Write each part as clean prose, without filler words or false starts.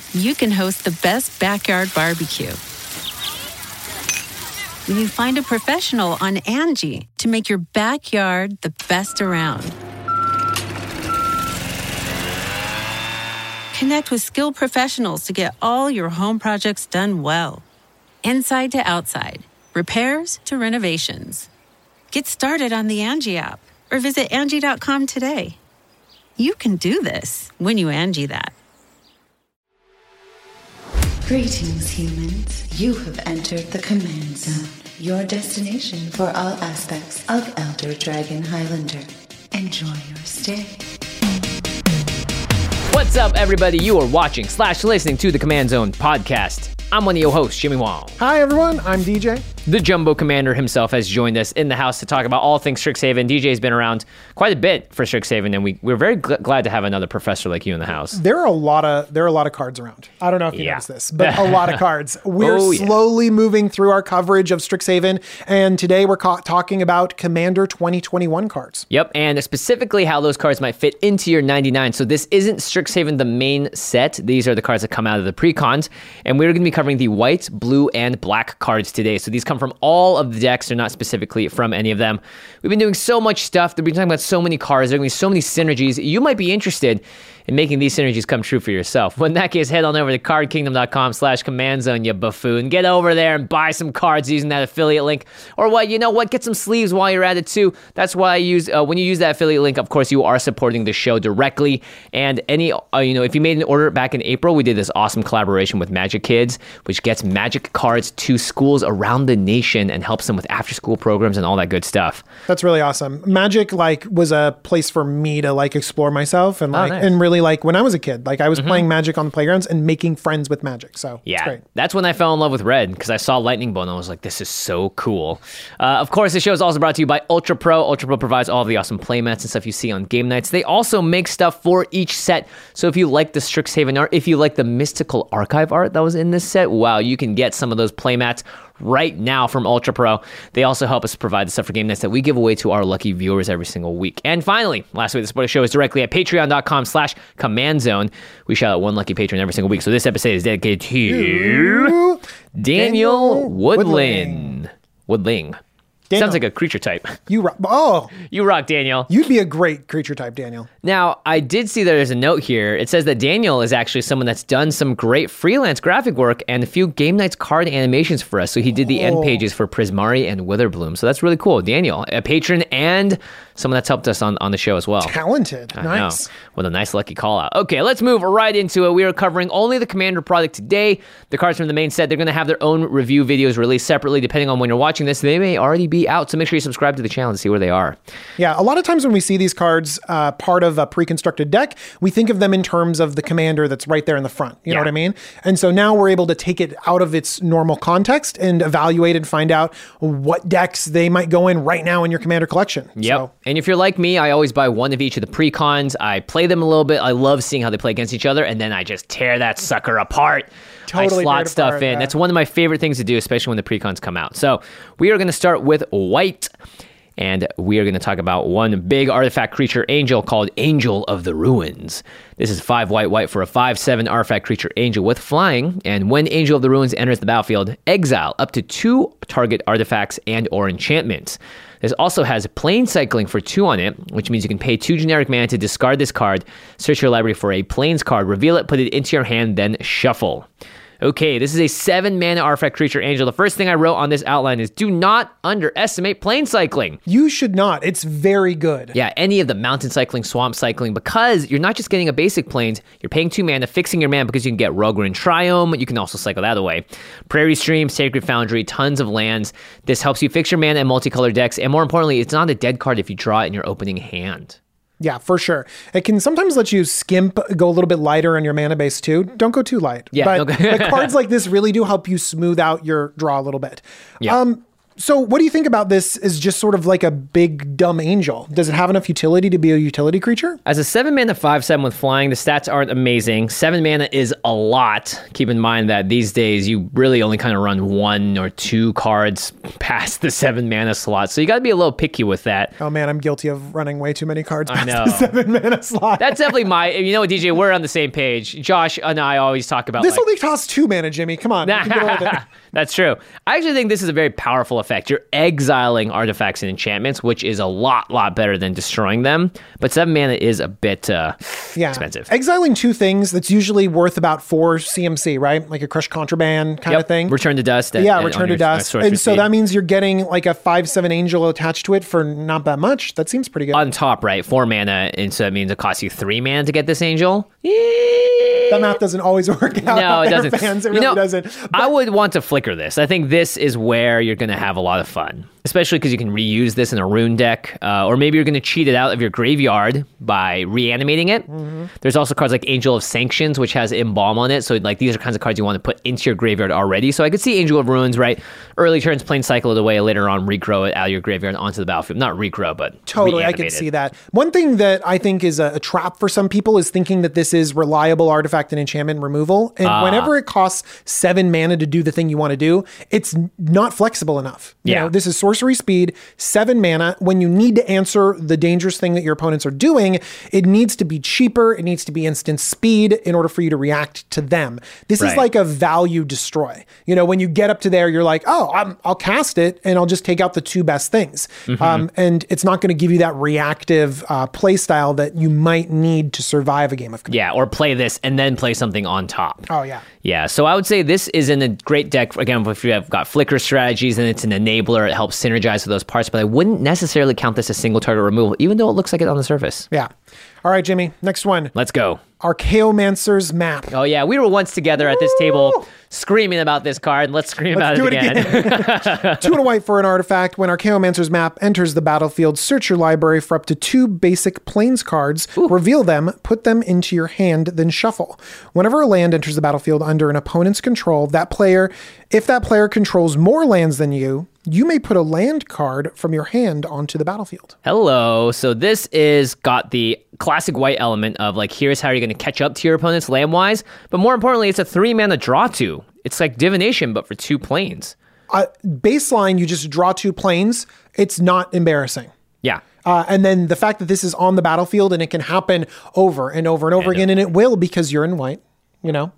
you can host the best backyard barbecue. When you find a professional on Angie to make your backyard the best around. Connect with skilled professionals to get all your home projects done well. Inside to outside, repairs to renovations. Get started on the Angie app or visit Angie.com today. You can do this when you Angie that. Greetings, humans. You have entered the Command Zone, your destination for all aspects of Elder Dragon Highlander. Enjoy your stay. What's up, everybody? You are watching / listening to the Command Zone podcast. I'm one of your hosts, Jimmy Wong. Hi, everyone. I'm DJ. The Jumbo Commander himself has joined us in the house to talk about all things Strixhaven. DJ's been around quite a bit for Strixhaven, and we're very glad to have another professor like you in the house. There are a lot of cards around. I don't know if you noticed this, but a lot of cards. We're slowly moving through our coverage of Strixhaven, and today we're talking about Commander 2021 cards. Yep, and specifically how those cards might fit into your 99. So this isn't Strixhaven the main set. These are the cards that come out of the pre-cons, and we're going to be covering the white, blue, and black cards today. So these come from all of the decks. They're not specifically from any of them. We've been doing so much stuff. We've been talking about so many cards. There are going to be so many synergies. You might be interested in making these synergies come true for yourself. Well, in that case, head on over to cardkingdom.com/command-zone, you buffoon. Get over there and buy some cards using that affiliate link. Or what? You know what? Get some sleeves while you're at it too. That's why I use, when you use that affiliate link, of course, you are supporting the show directly. And if you made an order back in April, we did this awesome collaboration with Magic Kids, which gets Magic cards to schools around the nation and helps them with after-school programs and all that good stuff. That's really awesome. Magic was a place for me to explore myself and nice. And really when I was a kid, I was playing Magic on the playgrounds and making friends with Magic. So yeah, it's great. That's when I fell in love with Red, because I saw Lightning Bolt and I was like, this is so cool. Of course, the show is also brought to you by Ultra Pro. Ultra Pro provides all of the awesome playmats and stuff you see on game nights. They also make stuff for each set. So if you like the Strixhaven art, if you like the Mystical Archive art that was in this set, wow, you can get some of those playmats right now from Ultra Pro. They also help us provide the stuff for game nights that we give away to our lucky viewers every single week. And finally, last week, the support of the show is directly at patreon.com/command-zone. We shout out one lucky patron every single week. So this episode is dedicated to Daniel Woodling. Daniel. Sounds like a creature type. You rock. Oh. You rock, Daniel. You'd be a great creature type, Daniel. Now, I did see that there's a note here. It says that Daniel is actually someone that's done some great freelance graphic work and a few game nights card animations for us. So he did the end pages for Prismari and Witherbloom. So that's really cool. Daniel, a patron and someone that's helped us on the show as well. Talented. Nice. Know. What a nice lucky call out. Okay, let's move right into it. We are covering only the Commander product today. The cards from the main set, they're going to have their own review videos released separately depending on when you're watching this. They may already be out, so make sure you subscribe to the channel to see where they are. Yeah, a lot of times when we see these cards part of a pre-constructed deck, we think of them in terms of the commander that's right there in the front. You know what I mean? And so now we're able to take it out of its normal context and evaluate and find out what decks they might go in right now in your commander collection. Yep. So. And if you're like me, I always buy one of each of the pre-cons. I play them a little bit. I love seeing how they play against each other, and then I just tear that sucker apart. Totally I slot stuff apart, in. yeah. That's one of my favorite things to do, especially when the pre-cons come out. So we are going to start with white, and we are going to talk about one big artifact creature angel called Angel of the Ruins. This is 5 white for a 5/7 artifact creature angel with flying, and when Angel of the Ruins enters the battlefield, exile up to 2 target artifacts and or enchantments. This also has plane cycling for 2 on it, which means you can pay 2 generic mana to discard this card, search your library for a planes card, reveal it, put it into your hand, then shuffle. Okay, this is a 7 mana artifact creature angel. The first thing I wrote on this outline is do not underestimate plane cycling. You should not. It's very good. Yeah, any of the mountain cycling, swamp cycling, because you're not just getting a basic planes, you're paying 2 mana, fixing your mana because you can get Rogran Triome. You can also cycle that away. Prairie Stream, Sacred Foundry, tons of lands. This helps you fix your mana in multicolored decks, and more importantly, it's not a dead card if you draw it in your opening hand. Yeah, for sure. It can sometimes let you skimp, go a little bit lighter on your mana base too. Don't go too light. Yeah, but cards like this really do help you smooth out your draw a little bit. Yeah. So what do you think about this as just sort of like a big dumb angel? Does it have enough utility to be a utility creature? As a 7 mana 5/7 with flying, the stats aren't amazing. 7 mana is a lot. Keep in mind that these days you really only kind of run 1 or 2 cards past the 7 mana slot. So you got to be a little picky with that. Oh man, I'm guilty of running way too many cards past know. the 7 mana slot. That's definitely you know what, DJ, we're on the same page. Josh and I always talk about This only costs 2 mana, Jimmy. Come on. You can get over there. That's true. I actually think this is a very powerful effect. You're exiling artifacts and enchantments, which is a lot better than destroying them. But 7 mana is a bit expensive. Exiling 2 things, that's usually worth about 4 CMC, right? Like a Crush Contraband kind of thing. Return to Dust. Return to Dust. And so that means you're getting like a 5/7 angel attached to it for not that much. That seems pretty good. On top, right? 4 mana. And so that means it costs you 3 mana to get this angel. That math doesn't always work out. No, it doesn't. Fans. It really doesn't. I would want to flicker this. I think this is where you're going to have a lot of fun, especially because you can reuse this in a rune deck, or maybe you're going to cheat it out of your graveyard by reanimating it. Mm-hmm. There's also cards like Angel of Sanctions, which has Embalm on it. So like these are kinds of cards you want to put into your graveyard already. So I could see Angel of Runes, right? Early turns, plain cycle it away, later on regrow it out of your graveyard onto the battlefield. Not regrow, but totally, I can see that. One thing that I think is a trap for some people is thinking that this is reliable artifact and enchantment removal. And whenever it costs 7 mana to do the thing you want to do, it's not flexible enough. You know, this is sorcery speed, 7 mana. When you need to answer the dangerous thing that your opponents are doing, it needs to be cheaper. It needs to be instant speed in order for you to react to them. This is like a value destroy. You know, when you get up to there, you're like, oh, I'll cast it and I'll just take out the 2 best things. Mm-hmm. And it's not going to give you that reactive play style that you might need to survive a game of Command. Yeah, or play this and then play something on top. Oh, yeah. Yeah, so I would say this is in a great deck, again, if you have got flicker strategies and it's an enabler, it helps synergize with those parts, but I wouldn't necessarily count this as single target removal, even though it looks like it on the surface. Yeah. All right, Jimmy, next one. Let's go. Archaeomancer's Map. Oh, yeah, we were once together at this table screaming about this card. Let's scream about it again. 2 and a white for an artifact. When Archaeomancer's Map enters the battlefield, search your library for up to 2 basic plains cards, reveal them, put them into your hand, then shuffle. Whenever a land enters the battlefield under an opponent's control, if that player controls more lands than you may put a land card from your hand onto the battlefield. Hello. So this is got the classic white element of like, here's how you're going to catch up to your opponents land-wise. But more importantly, it's a 3 mana draw 2. It's like divination, but for 2 planes. Baseline, you just draw 2 planes. It's not embarrassing. Yeah. And then the fact that this is on the battlefield and it can happen over and over and over again, and it will because you're in white, you know,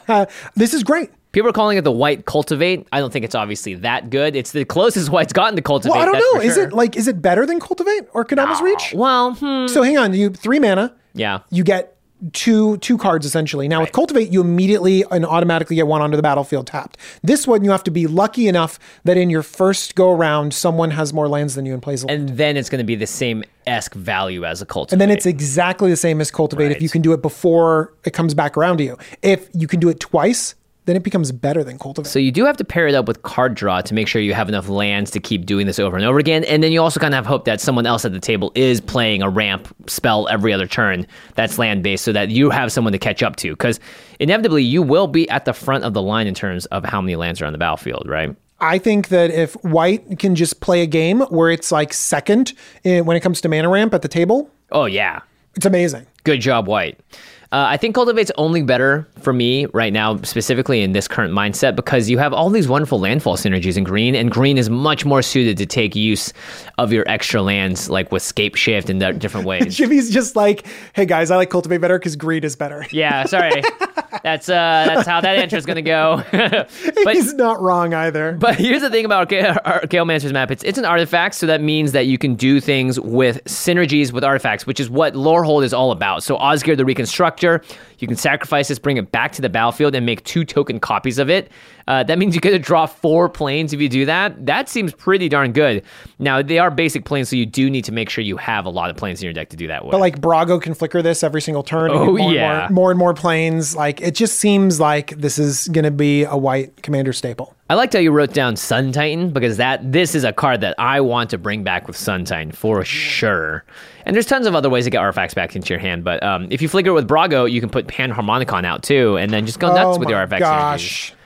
this is great. People are calling it the white Cultivate. I don't think it's obviously that good. It's the closest white's gotten to Cultivate. Well, I don't know. Is it better than Cultivate or Kodama's Reach? Well, So hang on. You 3 mana. Yeah. You get two cards essentially. Now with Cultivate, you immediately and automatically get 1 onto the battlefield tapped. This one, you have to be lucky enough that in your first go around, someone has more lands than you and plays a land. And then it's going to be the same-esque value as a Cultivate. And then it's exactly the same as Cultivate if you can do it before it comes back around to you. If you can do it twice, then it becomes better than Cultivate. So you do have to pair it up with card draw to make sure you have enough lands to keep doing this over and over again. And then you also kind of have hope that someone else at the table is playing a ramp spell every other turn that's land-based so that you have someone to catch up to. Because inevitably, you will be at the front of the line in terms of how many lands are on the battlefield, right? I think that if white can just play a game where it's like second when it comes to mana ramp at the table. Oh, yeah. It's amazing. Good job, white. I think Cultivate's only better for me right now, specifically in this current mindset, because you have all these wonderful landfall synergies in green, and green is much more suited to take use of your extra lands, like with Scape Shift and different ways. Jimmy's just like, hey guys, I like Cultivate better because green is better. Yeah, sorry. That's how that intro is going to go. But he's not wrong either. But here's the thing about Archaeomancer's Map. It's an artifact, so that means that you can do things with synergies with artifacts, which is what Lorehold is all about. So Osgir the Reconstructor, you can sacrifice this, bring it back to the battlefield, and make 2 token copies of it. That means you get to draw 4 planes if you do that. That seems pretty darn good. Now, they are basic planes, so you do need to make sure you have a lot of planes in your deck to do that with. But like Brago can flicker this every single turn. Oh, more and more planes. Like it just seems like this is going to be a white commander staple. I liked how you wrote down Sun Titan, because this is a card that I want to bring back with Sun Titan for sure. And there's tons of other ways to get artifacts back into your hand, but if you flicker with Brago, you can put Panharmonicon out too, and then just go nuts with your artifacts. Gosh.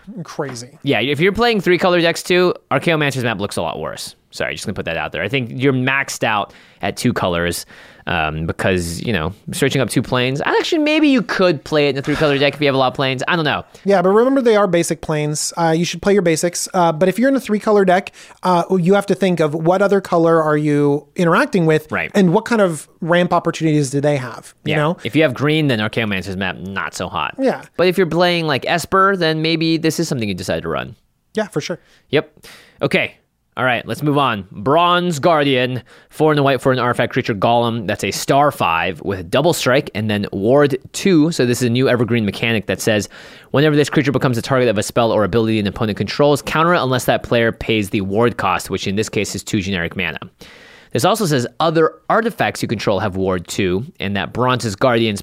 Crazy. Yeah, if you're playing 3-color decks too, Archaeomancer's map looks a lot worse. Sorry, just gonna put that out there. I think you're maxed out at 2 colors because, searching up 2 planes. Actually, maybe you could play it in a 3-color deck if you have a lot of planes. I don't know. Yeah, but remember they are basic planes. You should play your basics. But if you're in a 3-color deck, you have to think of what other color are you interacting with, right? And what kind of ramp opportunities do they have? You know, if you have green, then Archaeomancer's map not so hot. Yeah, but if you're playing like Esper, then maybe this is something you decide to run. Yeah, for sure. Yep. Okay. All right, let's move on. Bronze Guardian, 4 in the white for an artifact creature golem. That's a star 5 with double strike and then ward 2. So this is a new evergreen mechanic that says whenever this creature becomes a target of a spell or ability an opponent controls, counter it unless that player pays the ward cost, which in this case is 2 generic mana. This also says other artifacts you control have ward 2, and that Bronze Guardian's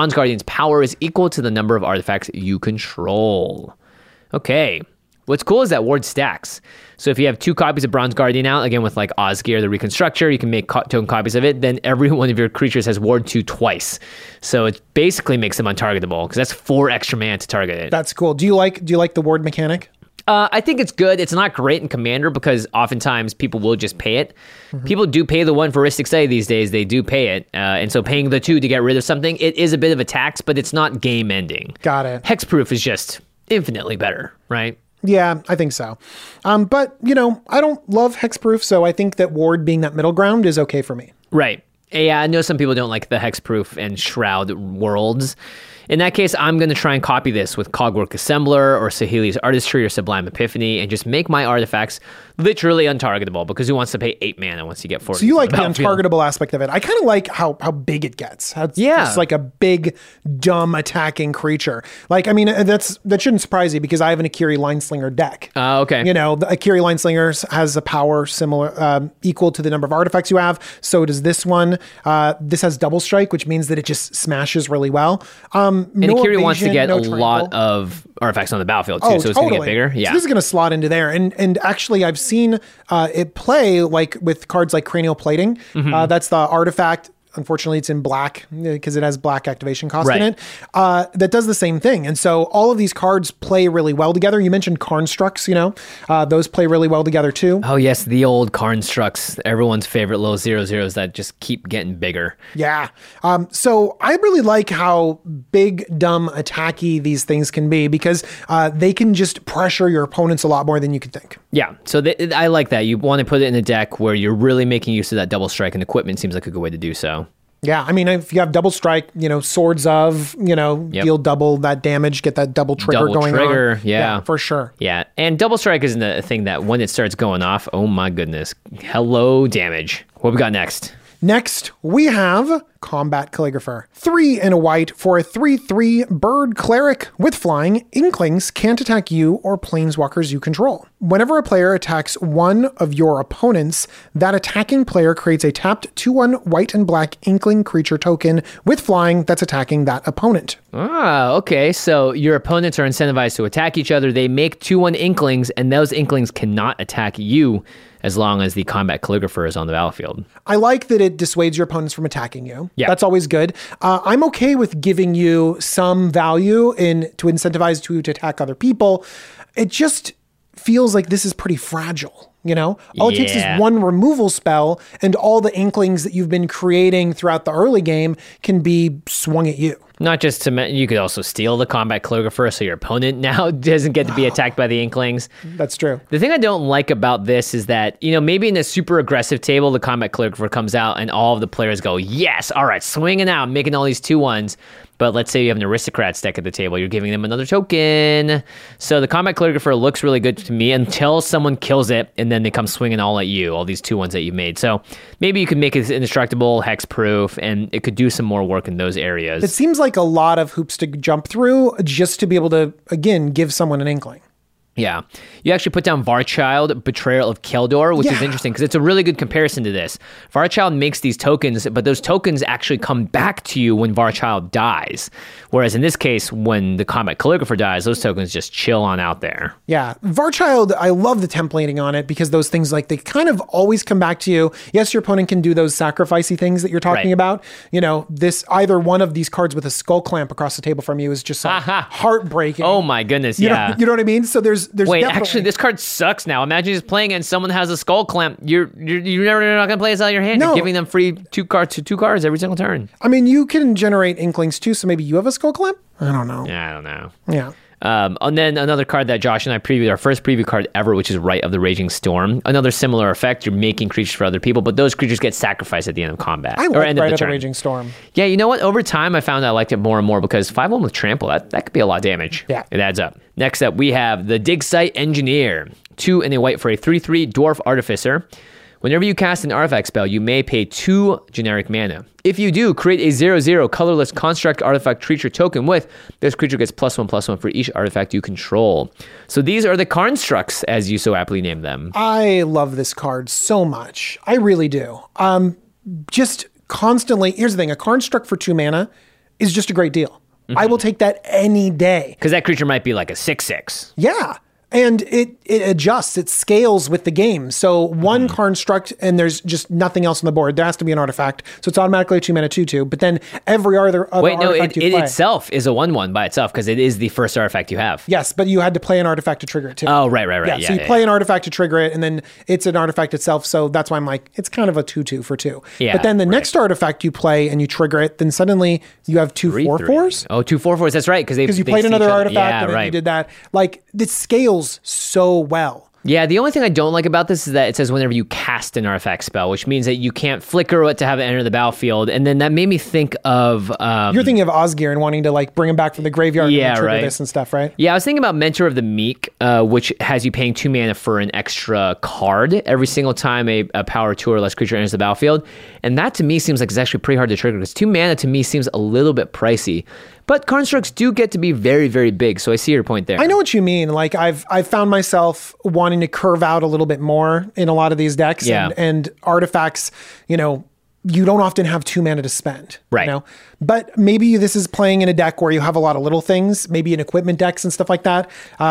power is equal to the number of artifacts you control. Okay. What's cool is that ward stacks. So if you have 2 copies of Bronze Guardian out, again with like Osgear, the Reconstructor, you can make token copies of it, then every one of your creatures has ward 2 twice. So it basically makes them untargetable because that's 4 extra mana to target it. That's cool. Do you like the ward mechanic? I think it's good. It's not great in Commander because oftentimes people will just pay it. Mm-hmm. People do pay the 1 for Rhystic Study these days. They do pay it. And so paying the 2 to get rid of something, it is a bit of a tax, but it's not game ending. Got it. Hexproof is just infinitely better, right? Yeah, I think so. But, I don't love Hexproof, so I think that Ward being that middle ground is okay for me. Right. Yeah, I know some people don't like the Hexproof and Shroud worlds. In that case, I'm going to try and copy this with Cogwork Assembler or Saheeli's Artistry or Sublime Epiphany and just make my artifacts literally untargetable because who wants to pay 8 mana once you get 40? So you like the untargetable aspect of it. I kind of like how big it gets. It's like a big, dumb attacking creature. Like, I mean, that shouldn't surprise you because I have an Akiri Lineslinger deck. Okay. The Akiri Lineslinger has a power similar, equal to the number of artifacts you have. So does this one. This has double strike, which means that it just smashes really well. And Akiri wants to get a lot of artifacts on the battlefield too, so it's going to get bigger. Yeah, so this is going to slot into there. And actually, I've seen it play like with cards like Cranial Plating. Mm-hmm. That's the artifact. Unfortunately, it's in black because it has black activation cost in it. That does the same thing. And so all of these cards play really well together. You mentioned Karnstrucks, those play really well together too. Oh, yes. The old Karnstrucks, everyone's favorite little 0/0s that just keep getting bigger. Yeah. So I really like how big, dumb, attacky these things can be because they can just pressure your opponents a lot more than you could think. Yeah. So I like that. You want to put it in a deck where you're really making use of that double strike, and equipment seems like a good way to do so. Yeah, I mean, if you have double strike, Swords of, deal double that damage, get that double trigger going on. Yeah, for sure. Yeah, and double strike isn't a thing that when it starts going off, oh my goodness, hello damage. What we got next? Next, we have Combat Calligrapher. 3 in a white for a 3/3 bird cleric with flying. Inklings can't attack you or planeswalkers you control. Whenever a player attacks one of your opponents, that attacking player creates a tapped 2/1 white and black Inkling creature token with flying that's attacking that opponent. Ah, okay. So your opponents are incentivized to attack each other. They make 2/1 Inklings, and those Inklings cannot attack you as long as the Combat Calligrapher is on the battlefield. I like that it dissuades your opponents from attacking you. Yeah. That's always good. I'm okay with giving you some value to incentivize you to attack other people. It just feels like this is pretty fragile. All it takes is one removal spell and all the Inklings that you've been creating throughout the early game can be swung at you. Not just to, you could also steal the Combat Calligrapher so your opponent now doesn't get to be attacked by the Inklings. That's true. The thing I don't like about this is that, maybe in a super aggressive table, the Combat Calligrapher comes out and all of the players go, yes, all right, swinging out, making all these 2/1s. But let's say you have an Aristocrats deck at the table, you're giving them another token. So the Combat Calligrapher looks really good to me until someone kills it, and then they come swinging all at you, all these 2/1s that you've made. So maybe you could make it indestructible, hexproof, and it could do some more work in those areas. It seems like a lot of hoops to jump through just to be able to, again, give someone an Inkling. Yeah. You actually put down Varchild, Betrayal of Keldor, which is Yeah. interesting because it's a really good comparison to this. Varchild makes these tokens, but those tokens actually come back to you when Varchild dies. Whereas in this case, when the Combat Calligrapher dies, those tokens just chill on out there. Yeah. Varchild, I love the templating on it because those things, like, they kind of always come back to you. Yes, your opponent can do those sacrificey things that you're talking Right. about. You know, either one of these cards with a skull clamp across the table from you is just like heartbreaking. Oh my goodness, You know- yeah. you know what I mean? So there's Wait, definitely, actually, this card sucks now. Imagine just playing and someone has a skull clamp. You're not gonna play this out of your hand. No. You're giving them free two cards every single turn. I mean, you can generate inklings too, so maybe you have a skull clamp? I don't know. Yeah, I don't know. Yeah. And then another card that Josh and I previewed, our first preview card ever, which is Rite of the Raging Storm. Another similar effect. You're making creatures for other people, but those creatures get sacrificed at the end of combat. I or like end of Rite the of the turn. Raging Storm. Yeah, you know what? Over time, I found I liked it more and more because 5-1 with Trample, that could be a lot of damage. Yeah. It adds up. Next up, we have the Dig Site Engineer. 2 and a white for a 3/3 Dwarf Artificer. Whenever you cast an artifact spell, you may pay 2 generic mana. If you do, create a 0/0 colorless construct artifact creature token with this creature gets +1/+1 for each artifact you control. So these are the constructs, as you so aptly name them. I love this card so much. I really do. Just constantly, here's the thing, a construct for 2 mana is just a great deal. I will take that any day. Because that creature might be like a 6/6. Yeah. And it adjusts, it scales with the game. So one construct and there's just nothing else on the board. There has to be an artifact. So it's automatically a 2-mana 2/2. But then every other Wait, no, artifact it you play. itself is a 1/1 by itself because it is the first artifact you have. Yes, but you had to play an artifact to trigger it too. Oh, right. Yeah, so you play an artifact to trigger it, and then it's an artifact itself. So that's why I'm like, it's kind of a 2/2 for 2. Yeah, but then the right. next artifact you play and you trigger it, then suddenly you have 2 4/4s. Oh, 2 4/4s. That's right. Because You played another artifact Yeah, and then right. you did that. Like, this scales so well. Yeah, the only thing I don't like about this is that it says whenever you cast an artifact spell, which means that you can't flicker it to have it enter the battlefield. And then that made me think of... You're thinking of Osgir and wanting to, like, bring him back from the graveyard and Yeah, then trigger right. this and stuff, right? Yeah, I was thinking about Mentor of the Meek, which has you paying 2 mana for an extra card every single time a power 2 or less creature enters the battlefield. And that to me seems like it's actually pretty hard to trigger because 2 mana to me seems a little bit pricey. But constructs do get to be very, very big, so I see your point there. I know what you mean. Like, I've found myself wanting to curve out a little bit more in a lot of these decks. Yeah. And artifacts, you know, you don't often have 2 mana to spend. Right. You know? But maybe this is playing in a deck where you have a lot of little things, maybe in equipment decks and stuff like that,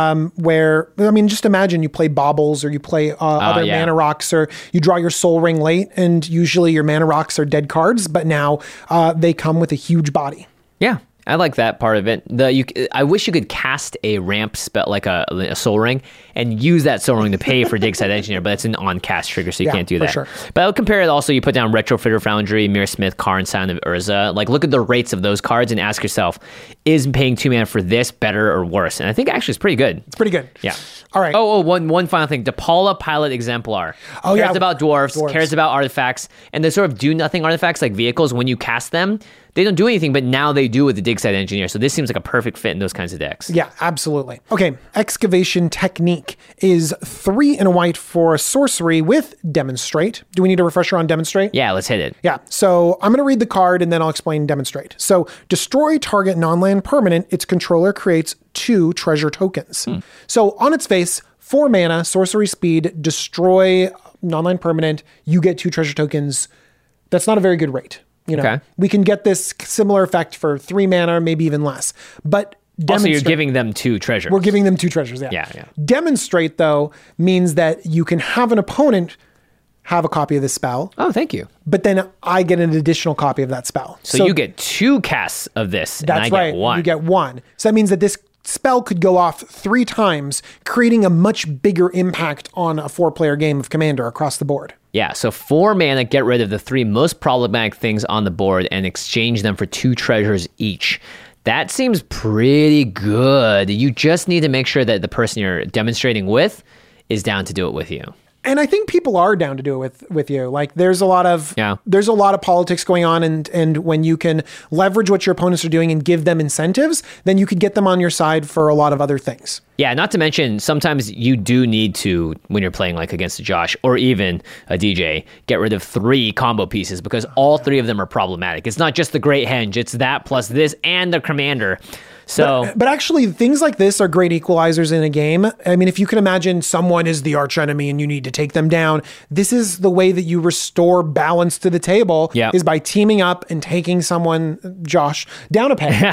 where, I mean, just imagine you play Baubles or you play other yeah. mana rocks, or you draw your Soul Ring late, and usually your mana rocks are dead cards, but now they come with a huge body. Yeah. I like that part of it. I wish you could cast a ramp spell like a Soul Ring and use that Soul Ring to pay for Dig Site Engineer, but it's an on-cast trigger, so you can't do for that. sure. But I would compare it also. You put down Retrofitter Foundry, Mir Smith, Karn, Sound of Urza. Like, look at the rates of those cards and ask yourself, is paying 2 mana for this better or worse? And I think actually it's pretty good. It's pretty good. Yeah. All right. One final thing. DePaula Pilot Exemplar. Oh, cares yeah. about dwarves, Dwarves. cares about artifacts, and the sort of do-nothing artifacts like vehicles, when you cast them, they don't do anything, but now they do with the Dig Site Engineer. So this seems like a perfect fit in those kinds of decks. Yeah, absolutely. Okay, Excavation Technique is 3 and a white for a sorcery with Demonstrate. Do we need a refresher on Demonstrate? Yeah, let's hit it. Yeah, so I'm going to read the card and then I'll explain Demonstrate. So, destroy target non-land permanent. Its controller creates 2 treasure tokens. So, on its face, 4 mana, sorcery speed, destroy non-land permanent. You get 2 treasure tokens. That's not a very good rate. You know, Okay. we can get this similar effect for 3 mana, maybe even less. But Also, you're Demonstrate- giving them 2 treasures. We're giving them 2 treasures. Yeah. Yeah. Demonstrate, though, means that you can have an opponent have a copy of this spell, Oh, thank you. but then I get an additional copy of that spell. So you get 2 casts of this, and That's I right. get 1. You get 1. So that means that this spell could go off 3 times, creating a much bigger impact on a 4-player game of Commander across the board. Yeah, so 4 mana, get rid of the 3 most problematic things on the board and exchange them for 2 treasures each. That seems pretty good. You just need to make sure that the person you're demonstrating with is down to do it with you. And I think people are down to do it with you. Like, there's a lot of politics going on, and when you can leverage what your opponents are doing and give them incentives, then you could get them on your side for a lot of other things. Yeah, not to mention, sometimes you do need to, when you're playing like against a Josh or even a DJ, get rid of 3 combo pieces because all 3 of them are problematic. It's not just the Great Henge, it's that plus this and the Commander. So, but actually, things like this are great equalizers in a game. I mean, if you can imagine someone is the arch enemy and you need to take them down, this is the way that you restore balance to the table, is by teaming up and taking someone, Josh, down a peg.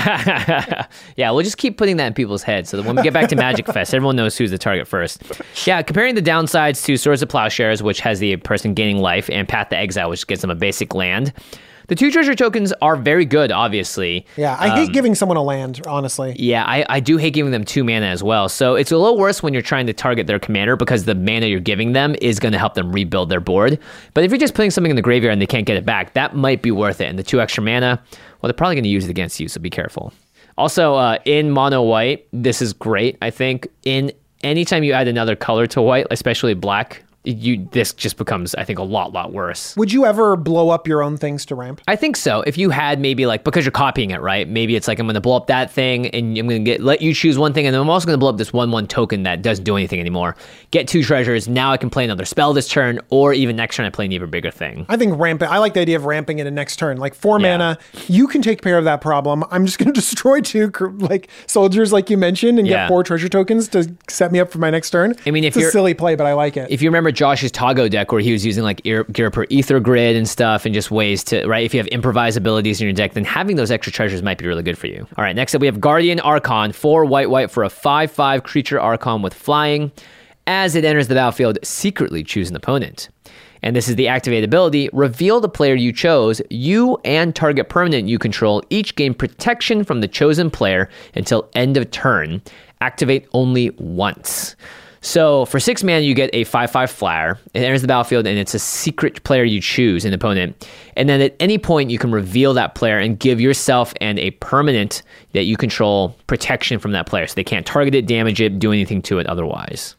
Yeah, we'll just keep putting that in people's heads so that when we get back to Magic Fest, everyone knows who's the target first. Yeah, comparing the downsides to Swords of Plowshares, which has the person gaining life, and Path to Exile, which gets them a basic land. The 2 treasure tokens are very good, obviously. Yeah, I hate giving someone a land, honestly. Yeah, I do hate giving them 2 mana as well. So it's a little worse when you're trying to target their commander because the mana you're giving them is going to help them rebuild their board. But if you're just putting something in the graveyard and they can't get it back, that might be worth it. And the 2 extra mana, well, they're probably going to use it against you, so be careful. Also, in mono white, this is great, I think. Anytime you add another color to white, especially black, this just becomes, I think, a lot worse. Would you ever blow up your own things to ramp? I think so. If you had maybe like, because you're copying it, right? Maybe it's like, I'm going to blow up that thing and I'm going to let you choose one thing. And then I'm also going to blow up this 1/1 token that doesn't do anything anymore. Get 2 treasures. Now I can play another spell this turn, or even next turn I play an even bigger thing. I think I like the idea of ramping it in next turn. Like 4 mana, you can take care of that problem. I'm just going to destroy 2 like soldiers like you mentioned and get 4 treasure tokens to set me up for my next turn. I mean, it's a silly play, but I like it. If you remember Josh's Tago deck where he was using like Ghirapur Ether Grid and stuff and just ways to, right? If you have improvise abilities in your deck, then having those extra treasures might be really good for you. All right, next up we have Guardian Archon, 4 white for a 5/5 creature Archon with flying. As it enters the battlefield, secretly choose an opponent. And this is the activate ability. Reveal the player you chose. You and target permanent you control each gain protection from the chosen player until end of turn. Activate only once. So for 6 mana, you get a 5/5 flyer. It enters the battlefield, and it's a secret player you choose, an opponent. And then at any point, you can reveal that player and give yourself and a permanent that you control protection from that player. So they can't target it, damage it, do anything to it otherwise.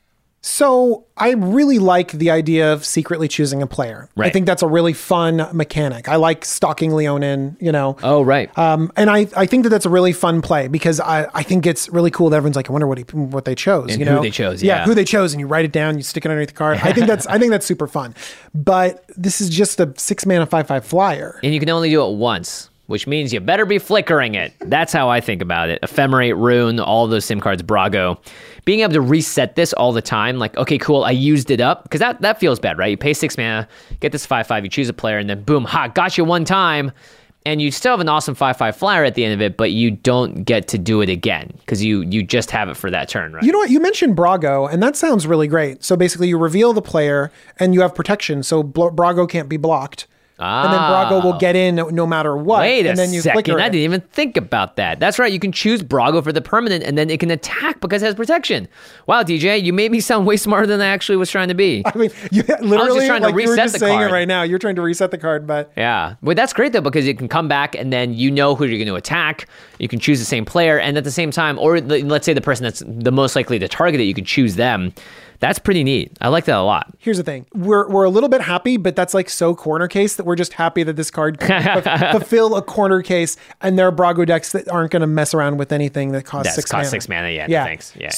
So I really like the idea of secretly choosing a player. Right. I think that's a really fun mechanic. I like stalking Leonin, Oh, right. And I think that that's a really fun play because I think it's really cool that everyone's like, I wonder what they chose. And who they chose, yeah. Who they chose, and you write it down, you stick it underneath the card. I think that's super fun. But this is just a 6 mana 5/5 flyer. And you can only do it once, which means you better be flickering it. That's how I think about it. Ephemerate, Rune, all those sim cards, Brago. Being able to reset this all the time, like, okay, cool, I used it up, because that feels bad, right? You pay 6 mana, get this 5/5, you choose a player, and then boom, got you one time, and you still have an awesome 5/5 flyer at the end of it, but you don't get to do it again, because you just have it for that turn, right? You know what? You mentioned Brago, and that sounds really great. So basically, you reveal the player, and you have protection, so Brago can't be blocked. And then Brago will get in no matter what. Wait and then a you second, I didn't even think about that. That's right, you can choose Brago for the permanent, and then it can attack because it has protection. Wow, DJ, you made me sound way smarter than I actually was trying to be. I mean, literally, I was just trying to like reset you were just the saying card. it right now. You're trying to reset the card, but... Yeah. Well, that's great, though, because it can come back, and then you know who you're going to attack. You can choose the same player, and at the same time, or let's say the person that's the most likely to target it, you can choose them. That's pretty neat. I like that a lot. Here's the thing. We're a little bit happy, but that's like so corner case that we're just happy that this card can fulfill a corner case, and there are Brago decks that aren't going to mess around with anything that costs 6 mana. 6 mana, yeah. No, thanks. Yeah.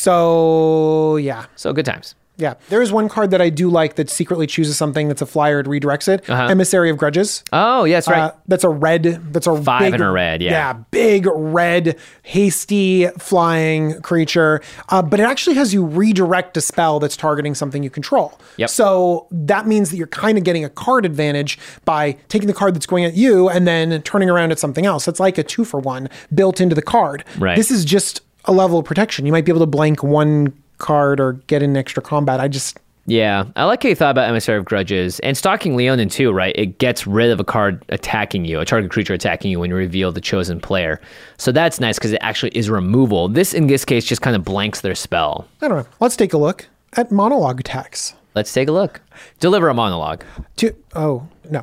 So, yeah. So good times. Yeah. There is one card that I do like that secretly chooses something that's a flyer and redirects it. Emissary of Grudges. Oh, yeah, that's right. That's a red. That's a 5 big, and a red, yeah. Yeah, big red, hasty flying creature. But it actually has you redirect a spell that's targeting something you control. Yep. So that means that you're kind of getting a card advantage by taking the card that's going at you and then turning around at something else. It's like a 2-for-1 built into the card. Right. This is just a level of protection. You might be able to blank one card or get in extra combat. Yeah, I like how you thought about Emissary of Grudges. And Stalking Leonin too, right? It gets rid of a card attacking you, a target creature attacking you when you reveal the chosen player. So that's nice because it actually is removal. This, in this case, just kind of blanks their spell. I don't know. Let's take a look at monologue attacks. Let's take a look. Deliver a monologue. 2 and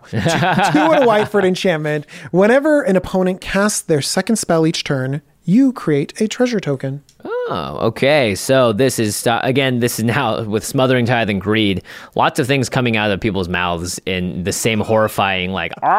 a white for an enchantment. Whenever an opponent casts their second spell each turn, you create a treasure token. Oh, okay. So this is now with Smothering Tithe and Greed. Lots of things coming out of people's mouths in the same horrifying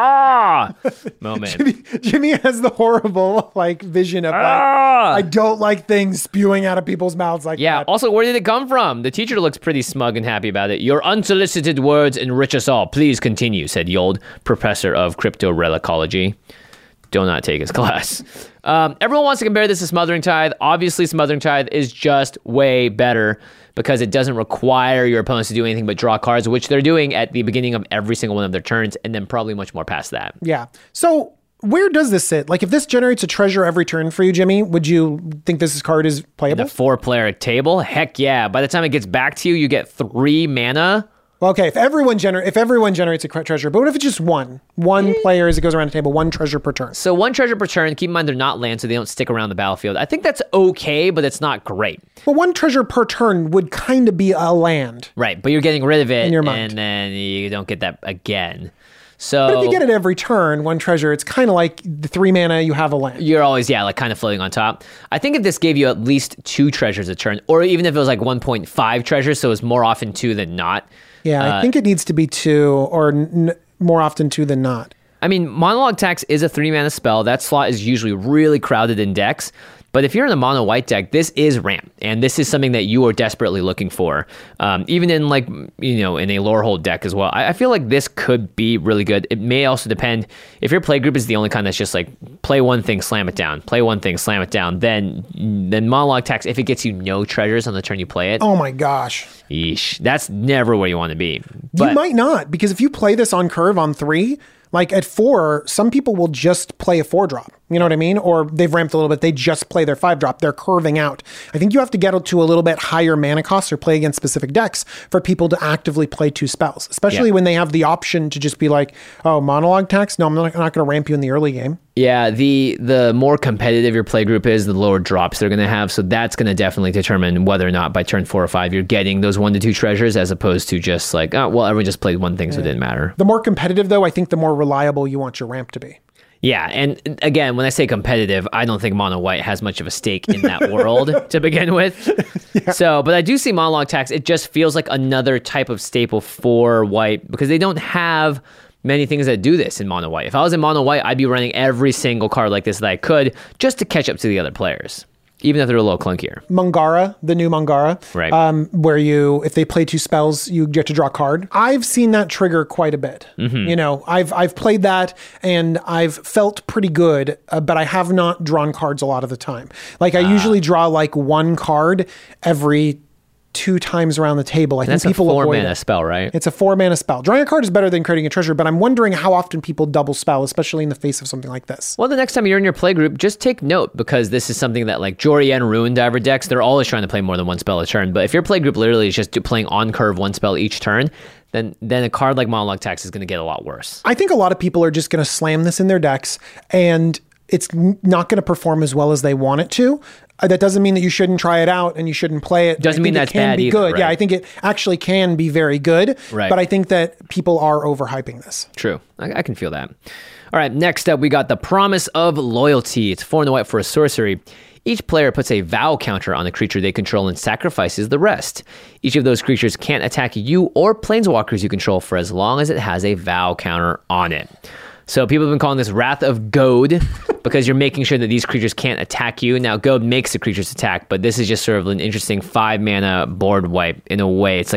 moment. Jimmy has the horrible vision of I don't like things spewing out of people's mouths like that. Yeah. Also, where did it come from? The teacher looks pretty smug and happy about it. Your unsolicited words enrich us all. Please continue, said Yold, professor of crypto relicology. Do not take his class. Everyone wants to compare this to Smothering Tithe. Obviously, Smothering Tithe is just way better because it doesn't require your opponents to do anything but draw cards, which they're doing at the beginning of every single one of their turns, and then probably much more past that. Yeah. So where does this sit? If this generates a treasure every turn for you, Jimmy, would you think this card is playable? The 4-player table? Heck yeah. By the time it gets back to you, you get 3 mana. Well, okay, if everyone generates a treasure, but what if it's just one player as it goes around the table, 1 treasure per turn? So 1 treasure per turn. Keep in mind they're not land, so they don't stick around the battlefield. I think that's okay, but it's not great. But 1 treasure per turn would kind of be a land. Right, but you're getting rid of it, in your mind. And then you don't get that again. So, but if you get it every turn, 1 treasure, it's kind of like the 3 mana, you have a land. You're always, kind of floating on top. I think if this gave you at least 2 treasures a turn, or even if it was 1.5 treasures, so it's more often 2 than not. Yeah, I think it needs to be 2 or more often 2 than not. I mean, Monologue Tax is a 3-mana spell. That slot is usually really crowded in decks. But if you're in a mono white deck, this is ramp, and this is something that you are desperately looking for. Even in in a Lorehold deck as well. I feel like this could be really good. It may also depend if your play group is the only kind that's just play one thing, slam it down. Play one thing, slam it down. Then Monologue Tax, if it gets you no treasures on the turn you play it. Oh my gosh. Yeesh. That's never where you want to be. But you might not, because if you play this on curve on 3, at 4, some people will just play a 4-drop. You know what I mean? Or they've ramped a little bit. They just play their 5-drop. They're curving out. I think you have to get to a little bit higher mana costs or play against specific decks for people to actively play 2 spells, especially when they have the option to just be Monologue Tax? No, I'm not going to ramp you in the early game. Yeah, the more competitive your play group is, the lower drops they're going to have. So that's going to definitely determine whether or not by turn 4 or 5 you're getting those 1 to 2 treasures, as opposed to just everyone just played one thing, so it didn't matter. The more competitive, though, I think the more reliable you want your ramp to be. Yeah, and again, when I say competitive, I don't think Mono White has much of a stake in that world to begin with. Yeah. So, but I do see Monologue Tax. It just feels like another type of staple for White because they don't have many things that do this in Mono White. If I was in Mono White, I'd be running every single card like this that I could just to catch up to the other players, even if they're a little clunkier. Mangara, the new Mangara, right? Where if they play 2 spells, you get to draw a card. I've seen that trigger quite a bit. Mm-hmm. I've played that and I've felt pretty good, but I have not drawn cards a lot of the time. I usually draw 1 card every 2 times around the table. I think people avoid it. That's a 4-mana spell, right? It's a 4-mana spell. Drawing a card is better than creating a treasure, but I'm wondering how often people double spell, especially in the face of something like this. Well, the next time you're in your play group, just take note, because this is something that Jorian Ruin Diver decks, they're always trying to play more than 1 spell a turn. But if your play group literally is just playing on curve 1 spell each turn, then a card like Monologue Tax is going to get a lot worse. I think a lot of people are just going to slam this in their decks, and it's not going to perform as well as they want it to. That doesn't mean that you shouldn't try it out and you shouldn't play it. Doesn't mean that's bad either, good. Right? Yeah, I think it actually can be very good. Right. But I think that people are overhyping this. True. I can feel that. All right, next up, we got the Promise of Loyalty. It's 4 and white for a sorcery. Each player puts a vow counter on the creature they control and sacrifices the rest. Each of those creatures can't attack you or planeswalkers you control for as long as it has a vow counter on it. So people have been calling this Wrath of Goad because you're making sure that these creatures can't attack you. Now, Goad makes the creatures attack, but this is just sort of an interesting 5-mana board wipe in a way. It's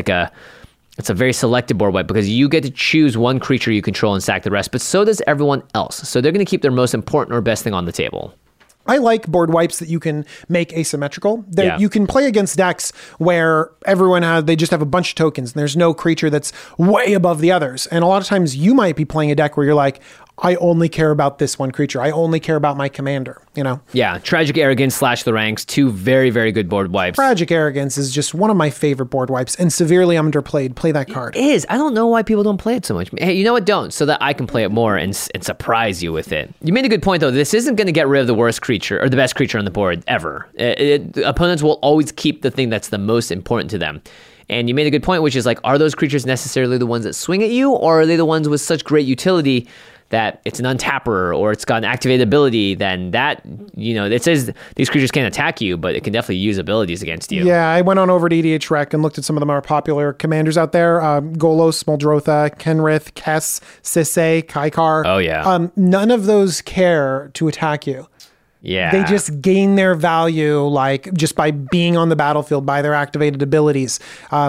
a very selective board wipe because you get to choose 1 creature you control and sack the rest, but so does everyone else. So they're going to keep their most important or best thing on the table. I like board wipes that you can make asymmetrical. Yeah. You can play against decks where they just have a bunch of tokens and there's no creature that's way above the others. And a lot of times you might be playing a deck where you're like, I only care about this 1 creature. I only care about my commander, Yeah, Tragic Arrogance, Slash the Ranks, 2 very, very good board wipes. Tragic Arrogance is just one of my favorite board wipes and severely underplayed. Play that card. It is. I don't know why people don't play it so much. Hey, you know what? Don't, so that I can play it more and surprise you with it. You made a good point, though. This isn't going to get rid of the worst creature or the best creature on the board ever. Opponents will always keep the thing that's the most important to them. And you made a good point, which is are those creatures necessarily the ones that swing at you, or are they the ones with such great utility that it's an untapper or it's got an activated ability, then that, it says these creatures can't attack you, but it can definitely use abilities against you. Yeah, I went on over to EDH Rec and looked at some of the more popular commanders out there. Golos, Muldrotha, Kenrith, Kess, Sisay, Kaikar. Oh, yeah. None of those care to attack you. Yeah. They just gain their value like just by being on the battlefield, by their activated abilities.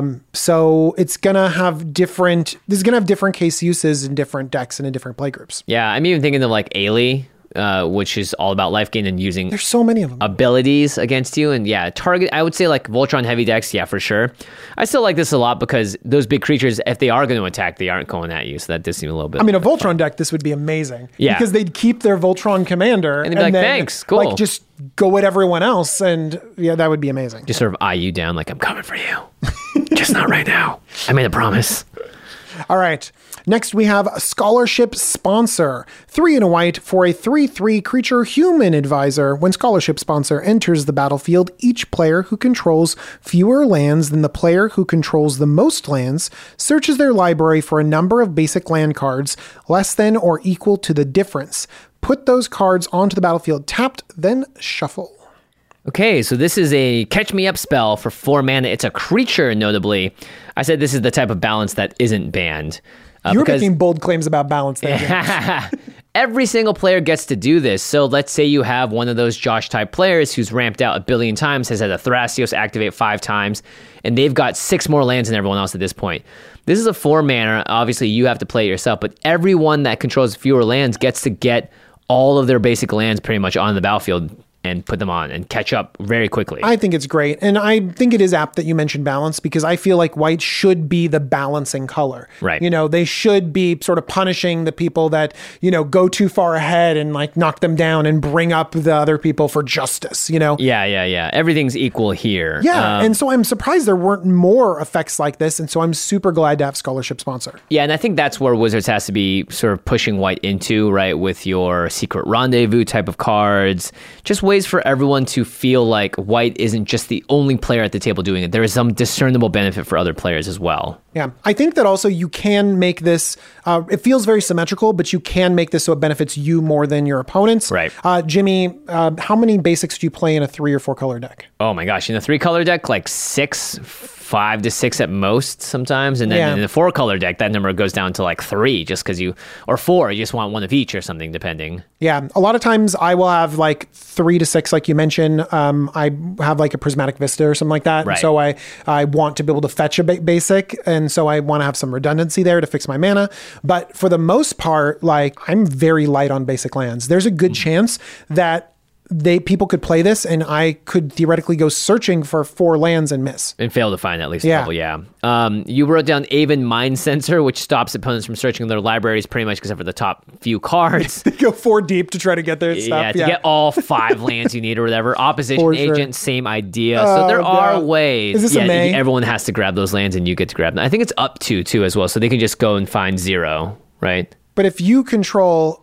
So it's going to have different case uses in different decks and in different playgroups. Yeah, I'm even thinking of like Ailey, which is all about life gain and using There's so many of them. abilities against you. And yeah, target, I would say like Voltron heavy decks, yeah, for sure. I still like this a lot because those big creatures, if they are going to attack, they aren't going at you. So that does seem a little bit. I mean, a Voltron deck, this would be amazing. Yeah. Because they'd keep their Voltron commander. And they'd be like, then, thanks, cool. Like, just go at everyone else. And yeah, that would be amazing. Just sort of eye you down like, I'm coming for you. Just not right now. I made a promise. All right. Next, we have a Scholarship Sponsor. 3 and a white for a 3/3 creature human advisor. When Scholarship Sponsor enters the battlefield, each player who controls fewer lands than the player who controls the most lands searches their library for a number of basic land cards less than or equal to the difference. Put those cards onto the battlefield tapped, then shuffle. Okay, so this is a catch me up spell for 4 mana. It's a creature, notably. I said this is the type of balance that isn't banned. You're making bold claims about balance there, James. Every single player gets to do this. So let's say you have one of those Josh type players who's ramped out 1 billion times, has had a Thrasios activate 5 times, and they've got 6 more lands than everyone else at this point. This is a 4 mana. Obviously, you have to play it yourself, but everyone that controls fewer lands gets to get all of their basic lands pretty much on the battlefield and put them on and catch up very quickly. I think it's great. And I think it is apt that you mentioned balance because I feel like white should be the balancing color. Right. They should be sort of punishing the people that, go too far ahead and like knock them down and bring up the other people for justice, Yeah. Everything's equal here. Yeah. And so I'm surprised there weren't more effects like this. And so I'm super glad to have Scholarship Sponsor. Yeah, and I think that's where Wizards has to be sort of pushing white into, right? With your Secret Rendezvous type of cards. Just ways for everyone to feel like white isn't just the only player at the table doing it. There is some discernible benefit for other players as well. Yeah, I think that also you can make this, it feels very symmetrical, but you can make this so it benefits you more than your opponents. Right. Jimmy, how many basics do you play in a 3 or 4 color deck? Oh my gosh, in a 3 color deck, like 6, 5 to 6 at most sometimes. And then in the 4 color deck, that number goes down to like 3 just because or 4, you just want one of each or something depending. Yeah, a lot of times I will have like 3 to 6, like you mentioned. I have like a Prismatic Vista or something like that. Right. So I want to be able to fetch a basic. And so I want to have some redundancy there to fix my mana. But for the most part, like I'm very light on basic lands. There's a good chance that people could play this and I could theoretically go searching for 4 lands and miss. And fail to find at least a couple, yeah. You wrote down Aven Mind Sensor, which stops opponents from searching their libraries pretty much except for the top few cards. They go 4 deep to try to get their stuff. To get all 5 lands you need or whatever. Opposition Agent, same idea. So there are ways. Is this a May? Everyone has to grab those lands and you get to grab them. I think it's up to too as well. So they can just go and find 0, right? But if you control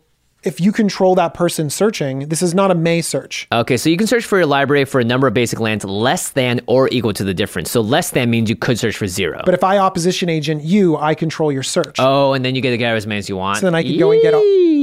that person searching, this is not a May search. Okay, so you can search for your library for a number of basic lands less than or equal to the difference. So less than means you could search for 0. But if I opposition agent you, I control your search. Oh, and then you get to get as many as you want. So then I can go and get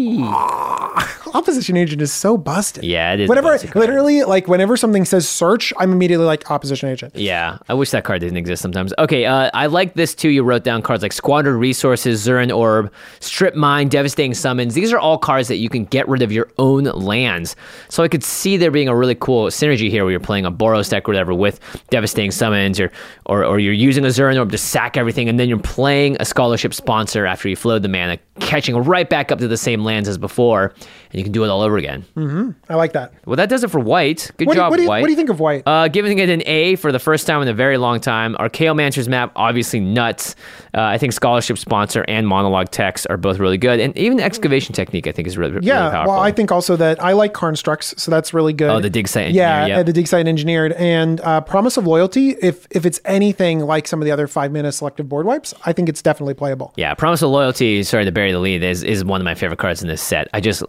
opposition agent is so busted. Yeah, it is. Literally, like whenever something says search, I'm immediately like opposition agent. Yeah, I wish that card didn't exist sometimes. Okay, I like this too. You wrote down cards like Squandered Resources, Zurin Orb, Strip Mine, Devastating Summons. These are all cards that you can get rid of your own lands. So I could see there being a really cool synergy here where you're playing a Boros deck or whatever with Devastating Summons or you're using a Zurin Orb to sack everything and then you're playing a Scholarship Sponsor after you flowed the mana, catching right back up to the same lands as before, and you can do it all over again. Mm-hmm. I like that. Well, that does it for white. Good job, White. What do you think of white? Giving it an A for the first time in a very long time. Archaeomancer's map, obviously nuts. I think Scholarship Sponsor and Monologue Text are both really good. And even Excavation Technique, I think, is really powerful. Well, I think also that I like Karnstructs, so that's really good. Oh, the Dig Site Engineered. Yeah, the Dig Site Engineered. And Promise of Loyalty, if it's anything like some of the other 5-mana selective board wipes, I think it's definitely playable. Yeah, Promise of Loyalty, sorry to bury the lead, is one of my favorite cards in this set. I love the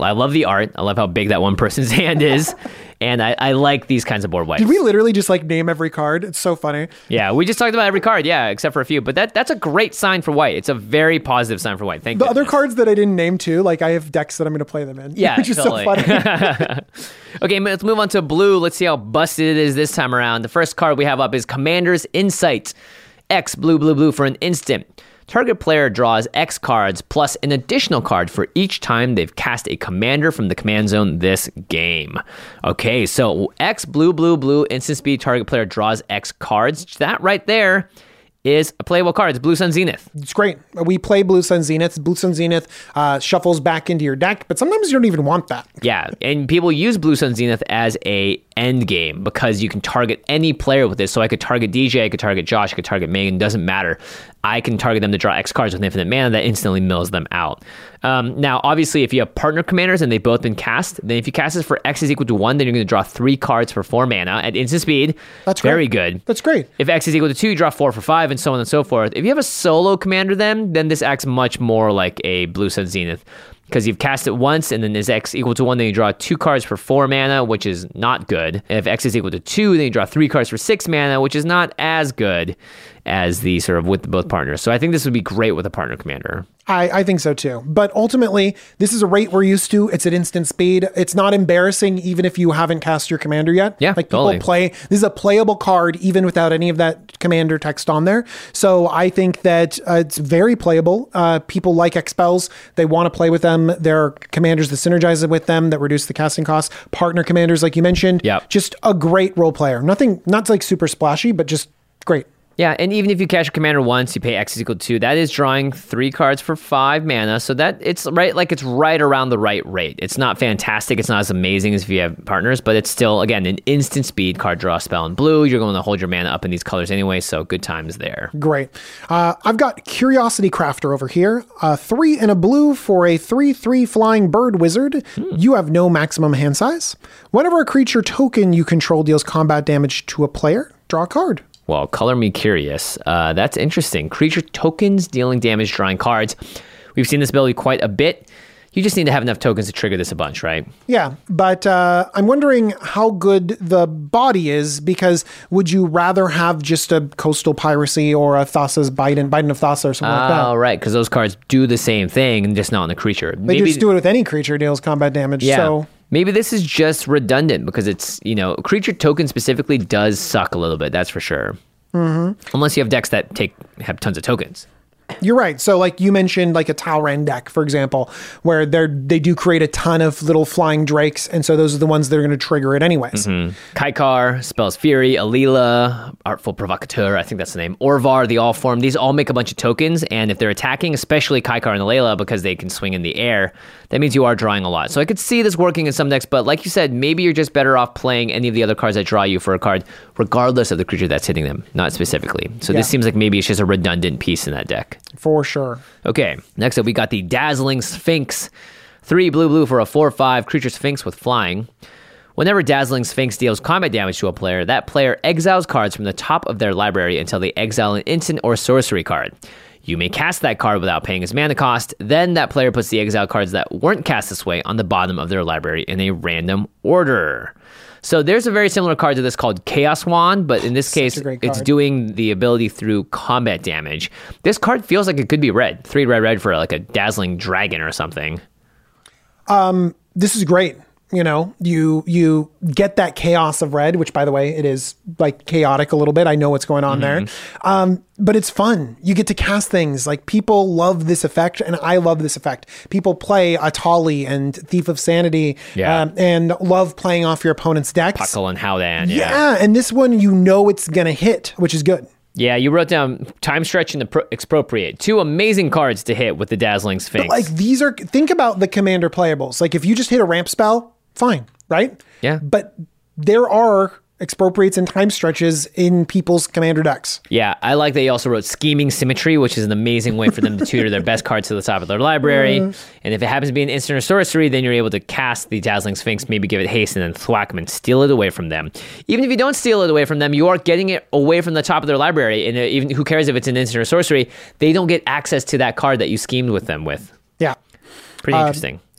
the art. I love how big that one person's hand is. And I like these kinds of board wipes. Did we literally just like name every card? It's so funny. Yeah, we just talked about every card, except for a few. But that's a great sign for white. It's a very positive sign for white. Thank you. The other cards that I didn't name too, like I have decks that I'm going to play them in. Yeah, which is totally. so funny. Okay, let's move on to blue. Let's see how busted it is this time around. The first card we have up is Commander's Insight. X, blue, blue, blue for an instant. Target player draws X cards plus an additional card for each time they've cast a commander from the command zone this game. Okay, so X, blue, blue, blue, instant speed, target player draws X cards. That right there is a playable card. It's Blue Sun Zenith. It's great. We play Blue Sun Zenith. Blue Sun Zenith shuffles back into your deck, but sometimes you don't even want that. Yeah, and people use Blue Sun Zenith as a end game because you can target any player with this. So I could target DJ, I could target Josh, I could target Megan, doesn't matter. I can target them to draw X cards with infinite mana that instantly mills them out. Now, obviously, if you have partner commanders and they've both been cast, then if you cast this for X is equal to 1, then you're going to draw 3 cards for 4 mana at instant speed. That's very great. good. That's great. If X is equal to 2, you draw 4 for 5, and so on and so forth. If you have a solo commander then this acts much more like a Blue Sun Zenith. Because you've cast it once, and then is X equal to 1, then you draw 2 cards for 4 mana, which is not good. And if X is equal to 2, then you draw 3 cards for 6 mana, which is not as good as the sort of with both partners. So I think this would be great with a partner commander. I think so too. But ultimately, this is a rate we're used to. It's at instant speed. It's not embarrassing even if you haven't cast your commander yet. Yeah, like people play. This is a playable card even without any of that commander text on there. So I think that it's very playable. People like X-Spells. They want to play with them. There are commanders that synergize with them that reduce the casting costs. Partner commanders, like you mentioned. Yeah. Just a great role player. Not like super splashy, but just great. Yeah, and even if you cast your commander once, you pay X is equal to 2. That is drawing 3 cards for 5 mana. So that it's right around the right rate. It's not fantastic. It's not as amazing as if you have partners, but it's still, again, an instant speed card draw spell in blue. You're going to hold your mana up in these colors anyway, so good times there. Great. I've got Curiosity Crafter over here. 3 and a blue for a 3/3 flying bird wizard. You have no maximum hand size. Whenever a creature token you control deals combat damage to a player, draw a card. Well, color me curious. That's interesting. Creature tokens dealing damage, drawing cards. We've seen this ability quite a bit. You just need to have enough tokens to trigger this a bunch, right? Yeah, but I'm wondering how good the body is, because would you rather have just a Coastal Piracy or a Thassa's Biden of Thassa or something like that? Oh, right, because those cards do the same thing, and just not on the creature. They just do it with any creature deals combat damage, Yeah. so... Maybe this is just redundant because it's, creature token specifically does suck a little bit, that's for sure. Mm-hmm. Unless you have decks that have tons of tokens. You're right. So like you mentioned, like a Talran deck, for example, where they do create a ton of little flying drakes. And so those are the ones that are going to trigger it anyways. Mm-hmm. Kaikar, Spells Fury, Alila, Artful Provocateur, I think that's the name, Orvar, the All Form. These all make a bunch of tokens. And if they're attacking, especially Kaikar and Alila, because they can swing in the air, that means you are drawing a lot. So I could see this working in some decks, but like you said, maybe you're just better off playing any of the other cards that draw you for a card, regardless of the creature that's hitting them, not specifically. So This seems like maybe it's just a redundant piece in that deck. For sure. Okay, next up we got the Dazzling Sphinx. 3 blue for a 4/5 creature Sphinx with flying. Whenever Dazzling Sphinx deals combat damage to a player, that player exiles cards from the top of their library until they exile an instant or sorcery card. You may cast that card without paying its mana cost. Then that player puts the exile cards that weren't cast this way on the bottom of their library in a random order. So there's a very similar card to this called Chaos Wand, but in this case, it's doing the ability through combat damage. This card feels like it could be red. 3 red for like a Dazzling Dragon or something. This is great. You get that chaos of red, which by the way, it is like chaotic a little bit. I know what's going on there. But it's fun. You get to cast things. Like people love this effect, and I love this effect. People play Atali and Thief of Sanity and love playing off your opponent's decks. Puckle and Howdan. Yeah, and this one it's going to hit, which is good. Yeah, you wrote down Time Stretch and Expropriate. 2 amazing cards to hit with the Dazzling Sphinx. But think about the commander playables. Like if you just hit a ramp spell, fine, right? Yeah. But there are Expropriates and Time Stretches in people's commander decks. Yeah, I like that you also wrote Scheming Symmetry, which is an amazing way for them to tutor their best cards to the top of their library. And if it happens to be an instant or sorcery, then you're able to cast the Dazzling Sphinx, maybe give it haste, and then thwack them and steal it away from them. Even if you don't steal it away from them, you are getting it away from the top of their library. And even who cares if it's an instant or sorcery, they don't get access to that card that you schemed with them with. Yeah. Pretty interesting.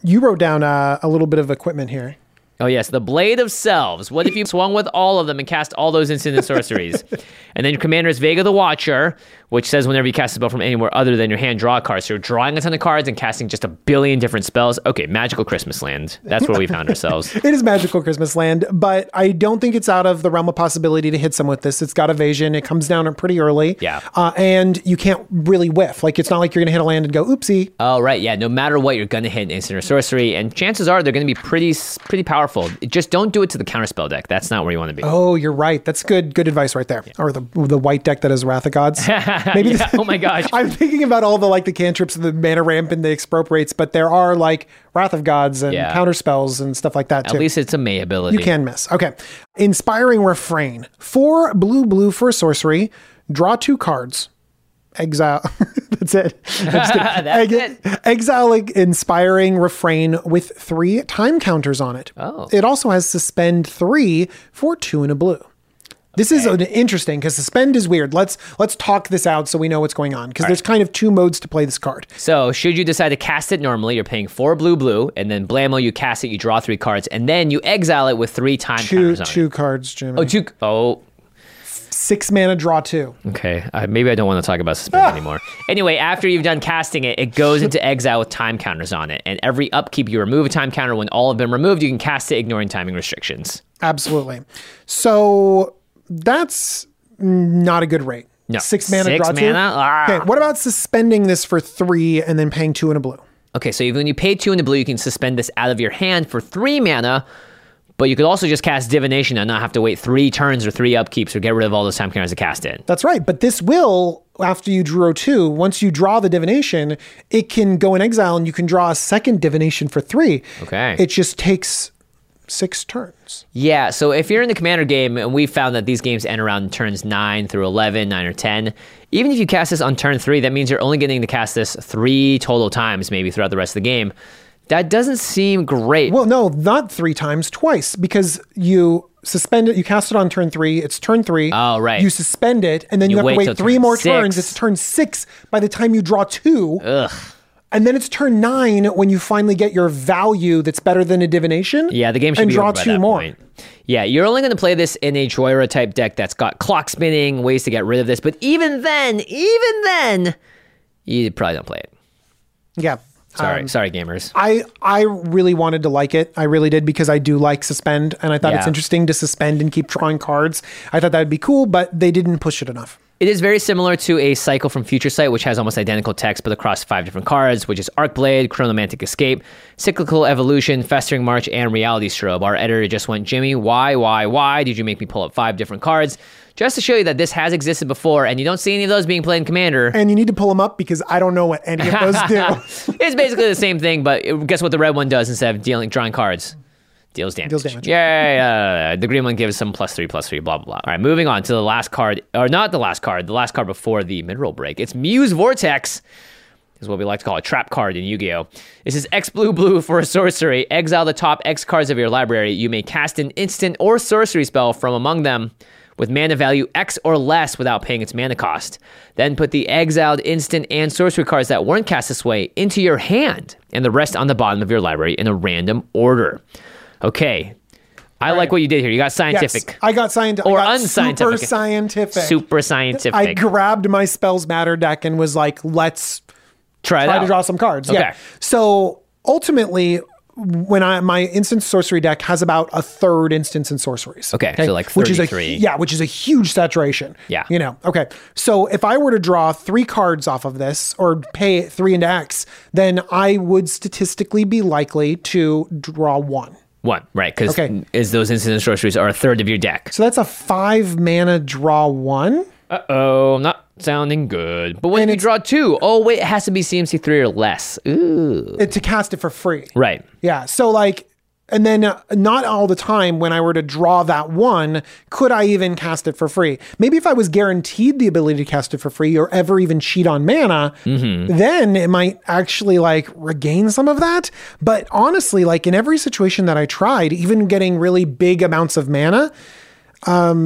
You wrote down a little bit of equipment here. Oh, yes, the Blade of Selves. What if you swung with all of them and cast all those instant and sorceries? And then your commander is Vega the Watcher, which says whenever you cast a spell from anywhere other than your hand, draw a card. So you're drawing a ton of cards and casting just a billion different spells. Okay, magical Christmas land. That's where we found ourselves. It is magical Christmas land, but I don't think it's out of the realm of possibility to hit some with this. It's got evasion. It comes down pretty early. Yeah. And you can't really whiff. Like, it's not like you're going to hit a land and go, oopsie. Oh, right. Yeah, no matter what, you're going to hit an instant or sorcery. And chances are they're going to be pretty powerful. Just don't do it to the counterspell deck. That's not where you want to be. Oh, you're right. That's good advice right there. Yeah. Or the white deck that has Wrath of Gods. Maybe. Yeah. Oh my gosh. I'm thinking about all the cantrips and the mana ramp and the expropriates, but there are Wrath of Gods and counterspells and stuff like that too. At least it's a May ability. You can miss. Okay. Inspiring Refrain. 4 blue for a sorcery. Draw 2 cards. Exile. That's it. That's it. Exile Inspiring Refrain with 3 time counters on it. Oh. It also has Suspend 3 for 2 and a blue. This is interesting because Suspend is weird. Let's talk this out so we know what's going on, because there's kind of 2 modes to play this card. So should you decide to cast it normally, you're paying 4 blue, and then blammo, you cast it, you draw 3 cards, and then you exile it with 3 time counters on it. 2 cards, Jimmy. Oh, 2. Oh. 6 mana, draw 2. Okay, maybe I don't want to talk about Suspend anymore. Anyway, after you've done casting it, it goes into exile with time counters on it. And every upkeep, you remove a time counter. When all have been removed, you can cast it, ignoring timing restrictions. Absolutely. So that's not a good rate. No. 6 mana, 6 draw 2. mana? Okay, what about suspending this for 3 and then paying 2 and a blue? Okay, so even when you pay 2 in the blue, you can suspend this out of your hand for 3 mana. But you could also just cast Divination and not have to wait 3 turns or 3 upkeeps or get rid of all those time counters to cast it. That's right. But this will, after you draw 2, once you draw the Divination, it can go in exile and you can draw a second Divination for 3. Okay. It just takes 6 turns. Yeah, so if you're in the Commander game, and we found that these games end around turns 9 through 11, 9 or 10, even if you cast this on turn 3, that means you're only getting to cast this 3 total times maybe throughout the rest of the game. That doesn't seem great. Well, no, not 3 times, twice, because you suspend it, you cast it on turn 3, it's turn 3. Oh, right. You suspend it, and then you have to wait 3 more turns. It's turn 6 by the time you draw 2. Ugh. And then it's turn 9 when you finally get your value that's better than a divination. Yeah, the game should and be draw over by 2 that more. Point. Yeah, you're only going to play this in a Joyra type deck that's got clock spinning, ways to get rid of this. But even then, you probably don't play it. Yeah. Sorry, gamers. I really wanted to like it. I really did, because I do like Suspend, and I thought it's interesting to suspend and keep drawing cards. I thought that would be cool, but they didn't push it enough. It is very similar to a Cycle from Future Sight, which has almost identical text, but across 5 different cards, which is Arcblade, Chronomantic Escape, Cyclical Evolution, Festering March, and Reality Strobe. Our editor just went, Jimmy, why did you make me pull up 5 different cards? Just to show you that this has existed before, and you don't see any of those being played in Commander. And you need to pull them up, because I don't know what any of those do. It's basically the same thing, but guess what the red one does instead of drawing cards? Deals damage. Yeah. The green one gives some +3, blah, blah, blah. All right, moving on to the last card, or not the last card before the mid-roll break. It's Muse Vortex, is what we like to call a trap card in Yu-Gi-Oh! This is X blue for a sorcery. Exile the top X cards of your library. You may cast an instant or sorcery spell from among them with mana value X or less without paying its mana cost. Then put the exiled instant and sorcery cards that weren't cast this way into your hand, and the rest on the bottom of your library in a random order. Okay. I like what you did here. You got scientific. Yes, I got scientific. Or unscientific. Super scientific. Super scientific. I grabbed my Spells Matter deck and was like, let's try to draw some cards. Okay. Yeah. So ultimately, when my instant sorcery deck has about a third instants and sorceries. Okay. So like 33. Which is a huge saturation. Yeah. Okay. So if I were to draw 3 cards off of this, or pay 3 into X, then I would statistically be likely to draw 1. 1, right? Because those instant and sorceries are a third of your deck. So that's a 5 mana draw 1. Uh-oh, not sounding good. But when you draw 2, it has to be CMC 3 or less. Ooh. To cast it for free. Right. Yeah. So and then not all the time when I were to draw that 1, could I even cast it for free? Maybe if I was guaranteed the ability to cast it for free, or ever even cheat on mana, then it might actually regain some of that. But honestly, in every situation that I tried, even getting really big amounts of mana,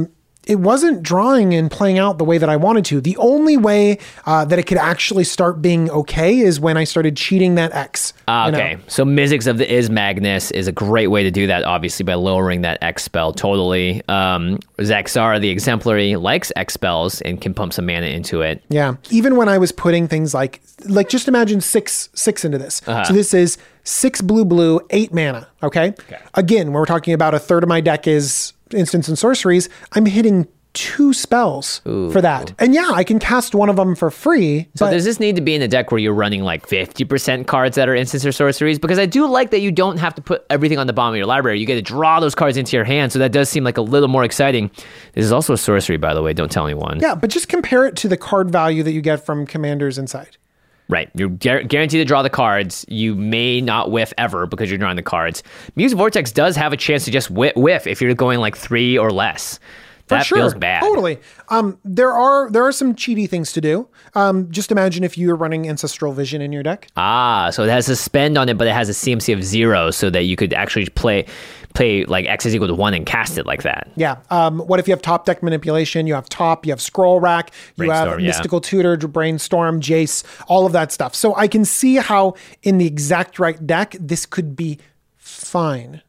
it wasn't drawing and playing out the way that I wanted to. The only way that it could actually start being okay is when I started cheating that X. Okay. So Mizzix of the Is Magnus is a great way to do that, obviously, by lowering that X spell totally. Zaxara, the Exemplary, likes X spells and can pump some mana into it. Yeah. Even when I was putting things like just imagine six into this. So this is 6 blue, 8 mana. Okay. Again, when we're talking about a third of my deck is instants and sorceries, I'm hitting 2 spells for that. And yeah, I can cast one of them for free. So does this need to be in a deck where you're running like 50% cards that are instants or sorceries? Because I do like that you don't have to put everything on the bottom of your library. You get to draw those cards into your hand. So that does seem like a little more exciting. This is also a sorcery, by the way. Don't tell anyone. Yeah, but just compare it to the card value that you get from Commanders Inside. Right. You're guaranteed to draw the cards. You may not whiff ever because you're drawing the cards. Muse Vortex does have a chance to just whiff if you're going like 3 or less. That feels bad. Totally. There are some cheaty things to do. Just imagine if you're running Ancestral Vision in your deck. So it has a spend on it, but it has a CMC of 0 so that you could actually play like X is equal to 1 and cast it like that. Yeah. What if you have top deck manipulation? You have you have Scroll Rack, you have Mystical Tutor, Brainstorm, Jace, all of that stuff. So I can see how in the exact right deck, this could be fine.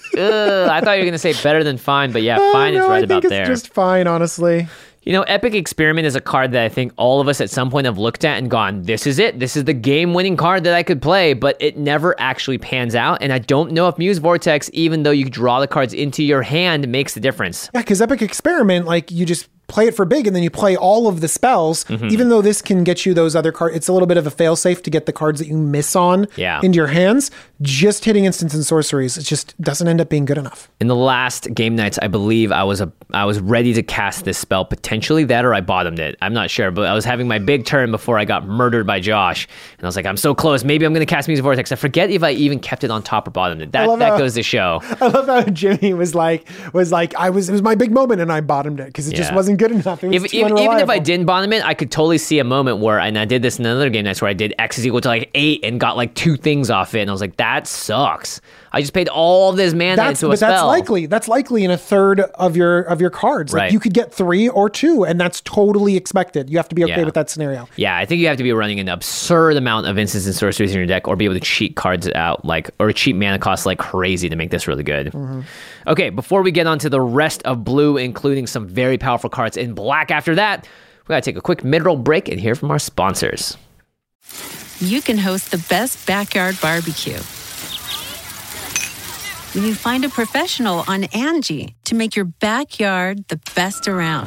I thought you were going to say better than fine, but yeah, fine is right about there. I think it's just fine, honestly. You know, Epic Experiment is a card that I think all of us at some point have looked at and gone, this is it. This is the game-winning card that I could play, but it never actually pans out. And I don't know if Muse Vortex, even though you draw the cards into your hand, makes the difference. Yeah, because Epic Experiment, like, you just play it for big and then you play all of the spells. Even though this can get you those other cards, it's a little bit of a fail-safe to get the cards that you miss on into your hands. Just hitting instants and sorceries, it just doesn't end up being good enough. In the last game nights, I believe I was ready to cast this spell, potentially that or I bottomed it. I'm not sure, but I was having my big turn before I got murdered by Josh. And I was like, I'm so close. Maybe I'm going to cast Muse Vortex. I forget if I even kept it on top or bottomed it. That goes to show. I love how Jimmy was like, it was my big moment and I bottomed it because it just wasn't good enough. It was even if I didn't bottom it, I could totally see a moment where, and I did this in another game nights where I did X is equal to like 8 and got like 2 things off it. And I was like, that sucks. I just paid all of this mana into a spell. That's likely in a third of your cards. Like you could get 3 or 2, and that's totally expected. You have to be okay with that scenario. Yeah, I think you have to be running an absurd amount of instants and sorceries in your deck, or be able to cheat cards out or cheat mana costs like crazy to make this really good. Okay, before we get on to the rest of blue, including some very powerful cards in black after that, we gotta take a quick mid-roll break and hear from our sponsors. You can host the best backyard barbecue when you find a professional on Angie to make your backyard the best around.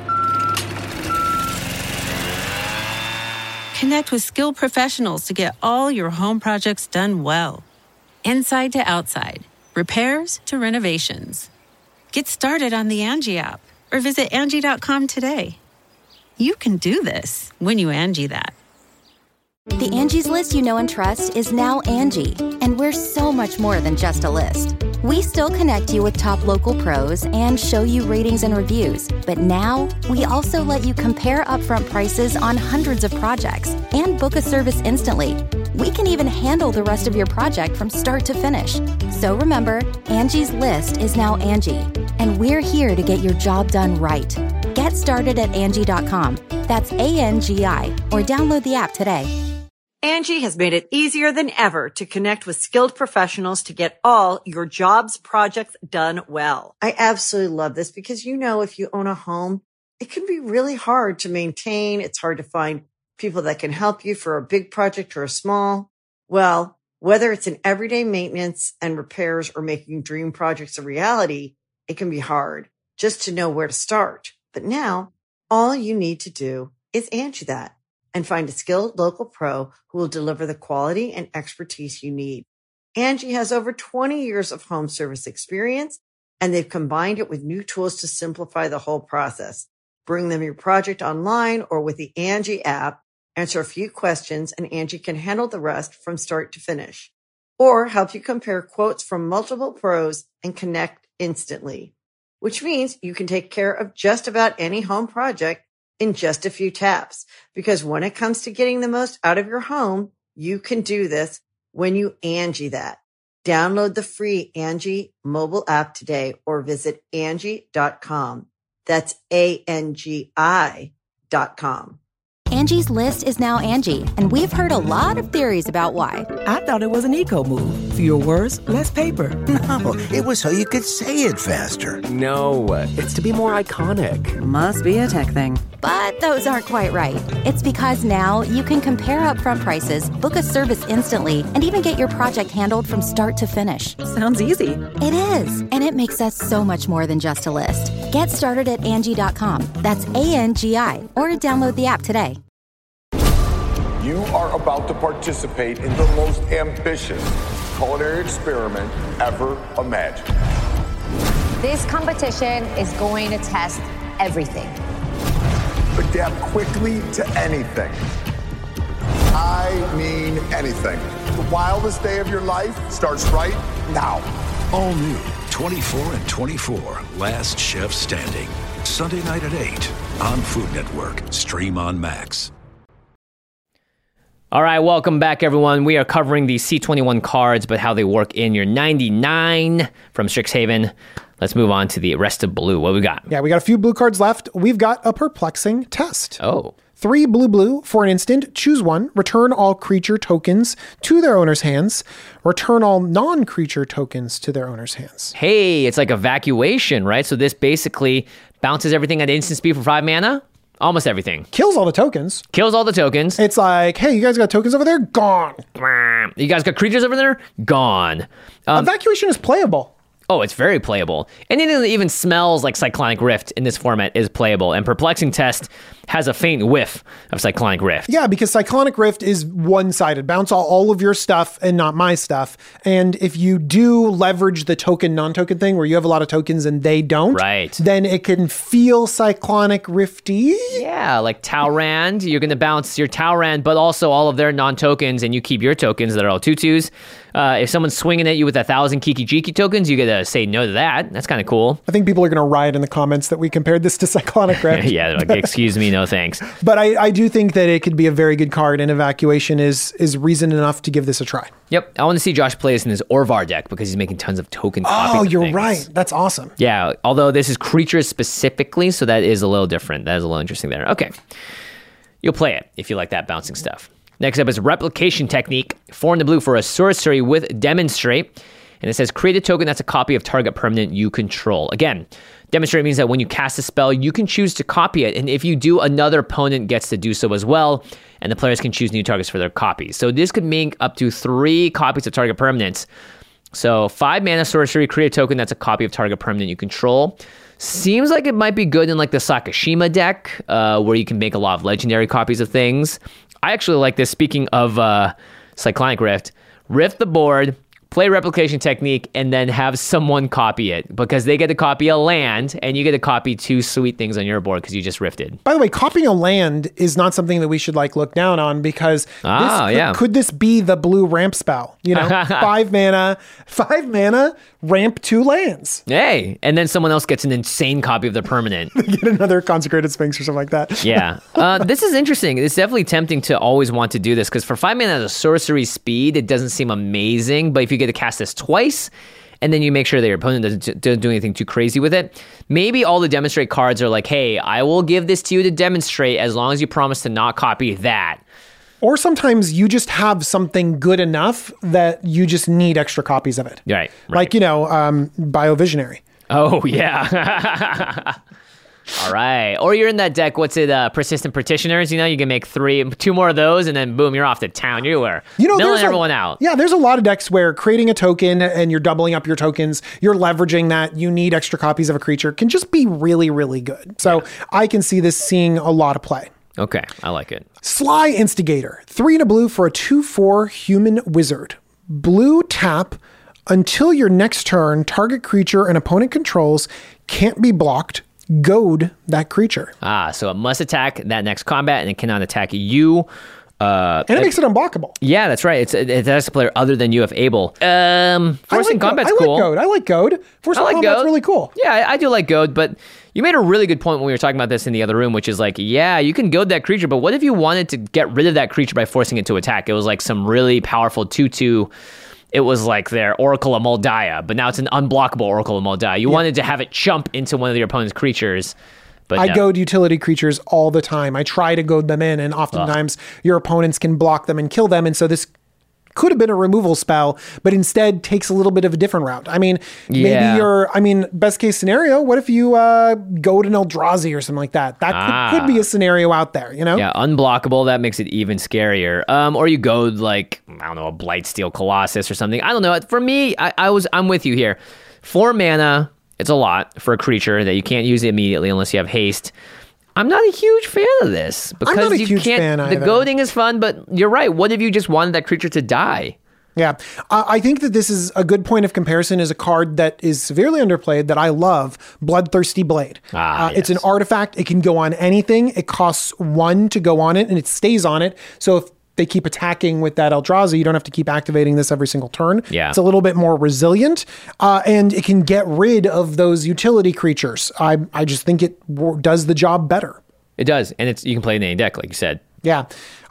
Connect with skilled professionals to get all your home projects done well. Inside to outside, repairs to renovations. Get started on the Angie app or visit Angie.com today. You can do this when you Angie that. The Angie's List you know and trust is now Angie, and we're so much more than just a list. We still connect you with top local pros and show you ratings and reviews, but now we also let you compare upfront prices on hundreds of projects and book a service instantly. We can even handle the rest of your project from start to finish. So remember, Angie's List is now Angie, and we're here to get your job done right. Get started at Angie.com. That's ANGI, or download the app today. Angie has made it easier than ever to connect with skilled professionals to get all your jobs projects done well. I absolutely love this because, if you own a home, it can be really hard to maintain. It's hard to find people that can help you for a big project or a small. Well, whether it's in everyday maintenance and repairs or making dream projects a reality, it can be hard just to know where to start. But now all you need to do is Angie that and find a skilled local pro who will deliver the quality and expertise you need. Angie has over 20 years of home service experience, and they've combined it with new tools to simplify the whole process. Bring them your project online or with the Angie app, answer a few questions, and Angie can handle the rest from start to finish. Or help you compare quotes from multiple pros and connect instantly, which means you can take care of just about any home project in just a few taps. Because when it comes to getting the most out of your home, you can do this when you Angie that. Download the free Angie mobile app today or visit Angie.com. That's ANGI.com. Angie's List is now Angie, and we've heard a lot of theories about why. I thought it was an eco move. Fewer words, less paper. No, it was so you could say it faster. No, it's to be more iconic. Must be a tech thing. But those aren't quite right. It's because now you can compare upfront prices, book a service instantly, and even get your project handled from start to finish. Sounds easy. It is, and it makes us so much more than just a list. Get started at Angie.com. That's ANGI, or download the app today. You are about to participate in the most ambitious culinary experiment ever imagined. This competition is going to test everything. Adapt quickly to anything. I mean anything. The wildest day of your life starts right now. All new 24 and 24, Last Chef Standing. Sunday night at 8 on Food Network. Stream on Max. All right, welcome back, everyone. We are covering the C21 cards, but how they work in your 99 from Strixhaven. Let's move on to the rest of blue. What we got? Yeah, we got a few blue cards left. We've got a perplexing test. Oh. 3 blue for an instant. Choose one. Return all creature tokens to their owner's hands. Return all non-creature tokens to their owner's hands. Hey, it's like evacuation, right? So this basically bounces everything at instant speed for 5 mana. Almost everything. Kills all the tokens. Kills all the tokens. It's like, hey, you guys got tokens over there? Gone. You guys got creatures over there? Gone. Evacuation is playable. Oh, it's very playable. Anything that even smells like Cyclonic Rift in this format is playable. And Perplexing Test has a faint whiff of Cyclonic Rift. Yeah, because Cyclonic Rift is one-sided. Bounce all of your stuff and not my stuff. And if you do leverage the token, non-token thing where you have a lot of tokens and they don't, right, then it can feel Cyclonic Rifty. Yeah, like Taurand. You're going to bounce your Taurand, but also all of their non-tokens, and you keep your tokens that are all 2/2s. If someone's swinging at you with 1,000 Kiki-Jiki tokens, you get to say no to that. That's kind of cool. I think people are going to riot in the comments that we compared this to Cyclonic Rift. Yeah, they're like, excuse me, no thanks. But I do think that it could be a very good card, and Evacuation is reason enough to give this a try. Yep. I want to see Josh play this in his Orvar deck because he's making tons of token copies. Oh, you're things. right. That's awesome. Yeah, although this is creatures specifically, so that is a little different. That is a little interesting there. Okay. You'll play it if you like that bouncing stuff. Next up is Replication Technique. 4 in the blue for a sorcery with Demonstrate. And it says, create a token that's a copy of target permanent you control. Again, Demonstrate means that when you cast a spell, you can choose to copy it. And if you do, another opponent gets to do so as well. And the players can choose new targets for their copies. So this could make up to 3 copies of target permanents. So 5 mana sorcery, create a token that's a copy of target permanent you control. Seems like it might be good in like the Sakashima deck, where you can make a lot of legendary copies of things. I actually like this. Speaking of Cyclonic Rift the board, play Replication Technique, and then have someone copy it, because they get to copy a land and you get to copy 2 sweet things on your board because you just rifted. By the way, copying a land is not something that we should like look down on, because could this be the blue ramp spell? You know, 5 mana, ramp 2 lands. Hey, and then someone else gets an insane copy of the permanent. They get another Consecrated Sphinx or something like that. Yeah. This is interesting. It's definitely tempting to always want to do this, because for 5 mana as a sorcery speed, it doesn't seem amazing, but if you get to cast this twice, and then you make sure that your opponent doesn't do anything too crazy with it, maybe all the Demonstrate cards are like, hey, I will give this to you to demonstrate as long as you promise to not copy that. Or sometimes you just have something good enough that you just need extra copies of it. Right. Like, Biovisionary. Oh, yeah. All right. Or you're in that deck, Persistent Petitioners, you can make 2 more of those, and then boom, you're off to town. You are milling everyone out. Yeah, there's a lot of decks where creating a token and you're doubling up your tokens, you're leveraging that, you need extra copies of a creature, can just be really, really good. So I can see this seeing a lot of play. Okay, I like it. Sly Instigator. 3 in a blue for a 2/4 human wizard. Blue tap. Until your next turn, target creature an opponent controls can't be blocked. Goad that creature. So it must attack that next combat, and it cannot attack you. And it makes it unblockable. Yeah, that's right. It has a player other than you if able. Forcing combat's cool. I like Goad. Forcing combat's really cool. Yeah, I do like Goad, but you made a really good point when we were talking about this in the other room, which is like, yeah, you can goad that creature, but what if you wanted to get rid of that creature by forcing it to attack? It was like some really powerful 2/2 it was like their Oracle of Moldiah, but now it's an unblockable Oracle of Moldiah. You wanted to have it jump into one of your opponent's creatures. But I goad utility creatures all the time. I try to goad them in, and oftentimes your opponents can block them and kill them. And so this could have been a removal spell, but instead takes a little bit of a different route. I mean, maybe best case scenario, what if you goad an Eldrazi or something like that? That could be a scenario out there, you know? Yeah, unblockable, that makes it even scarier. Or you goad like, I don't know, a Blightsteel Colossus or something. I don't know. For me, I'm with you here. 4 mana, it's a lot for a creature that you can't use immediately unless you have haste. I'm not a huge fan of this because I'm not a huge fan the either. goading is fun, but you're right. What if you just wanted that creature to die? Yeah, I think that this is a good point of comparison is a card that is severely underplayed that I love, Bloodthirsty Blade. It's an artifact. It can go on anything. It costs 1 to go on it, and it stays on it. So if they keep attacking with that Eldrazi, you don't have to keep activating this every single turn. Yeah. It's a little bit more resilient, and it can get rid of those utility creatures. I just think it does the job better. It does, and you can play it in any deck, like you said. Yeah.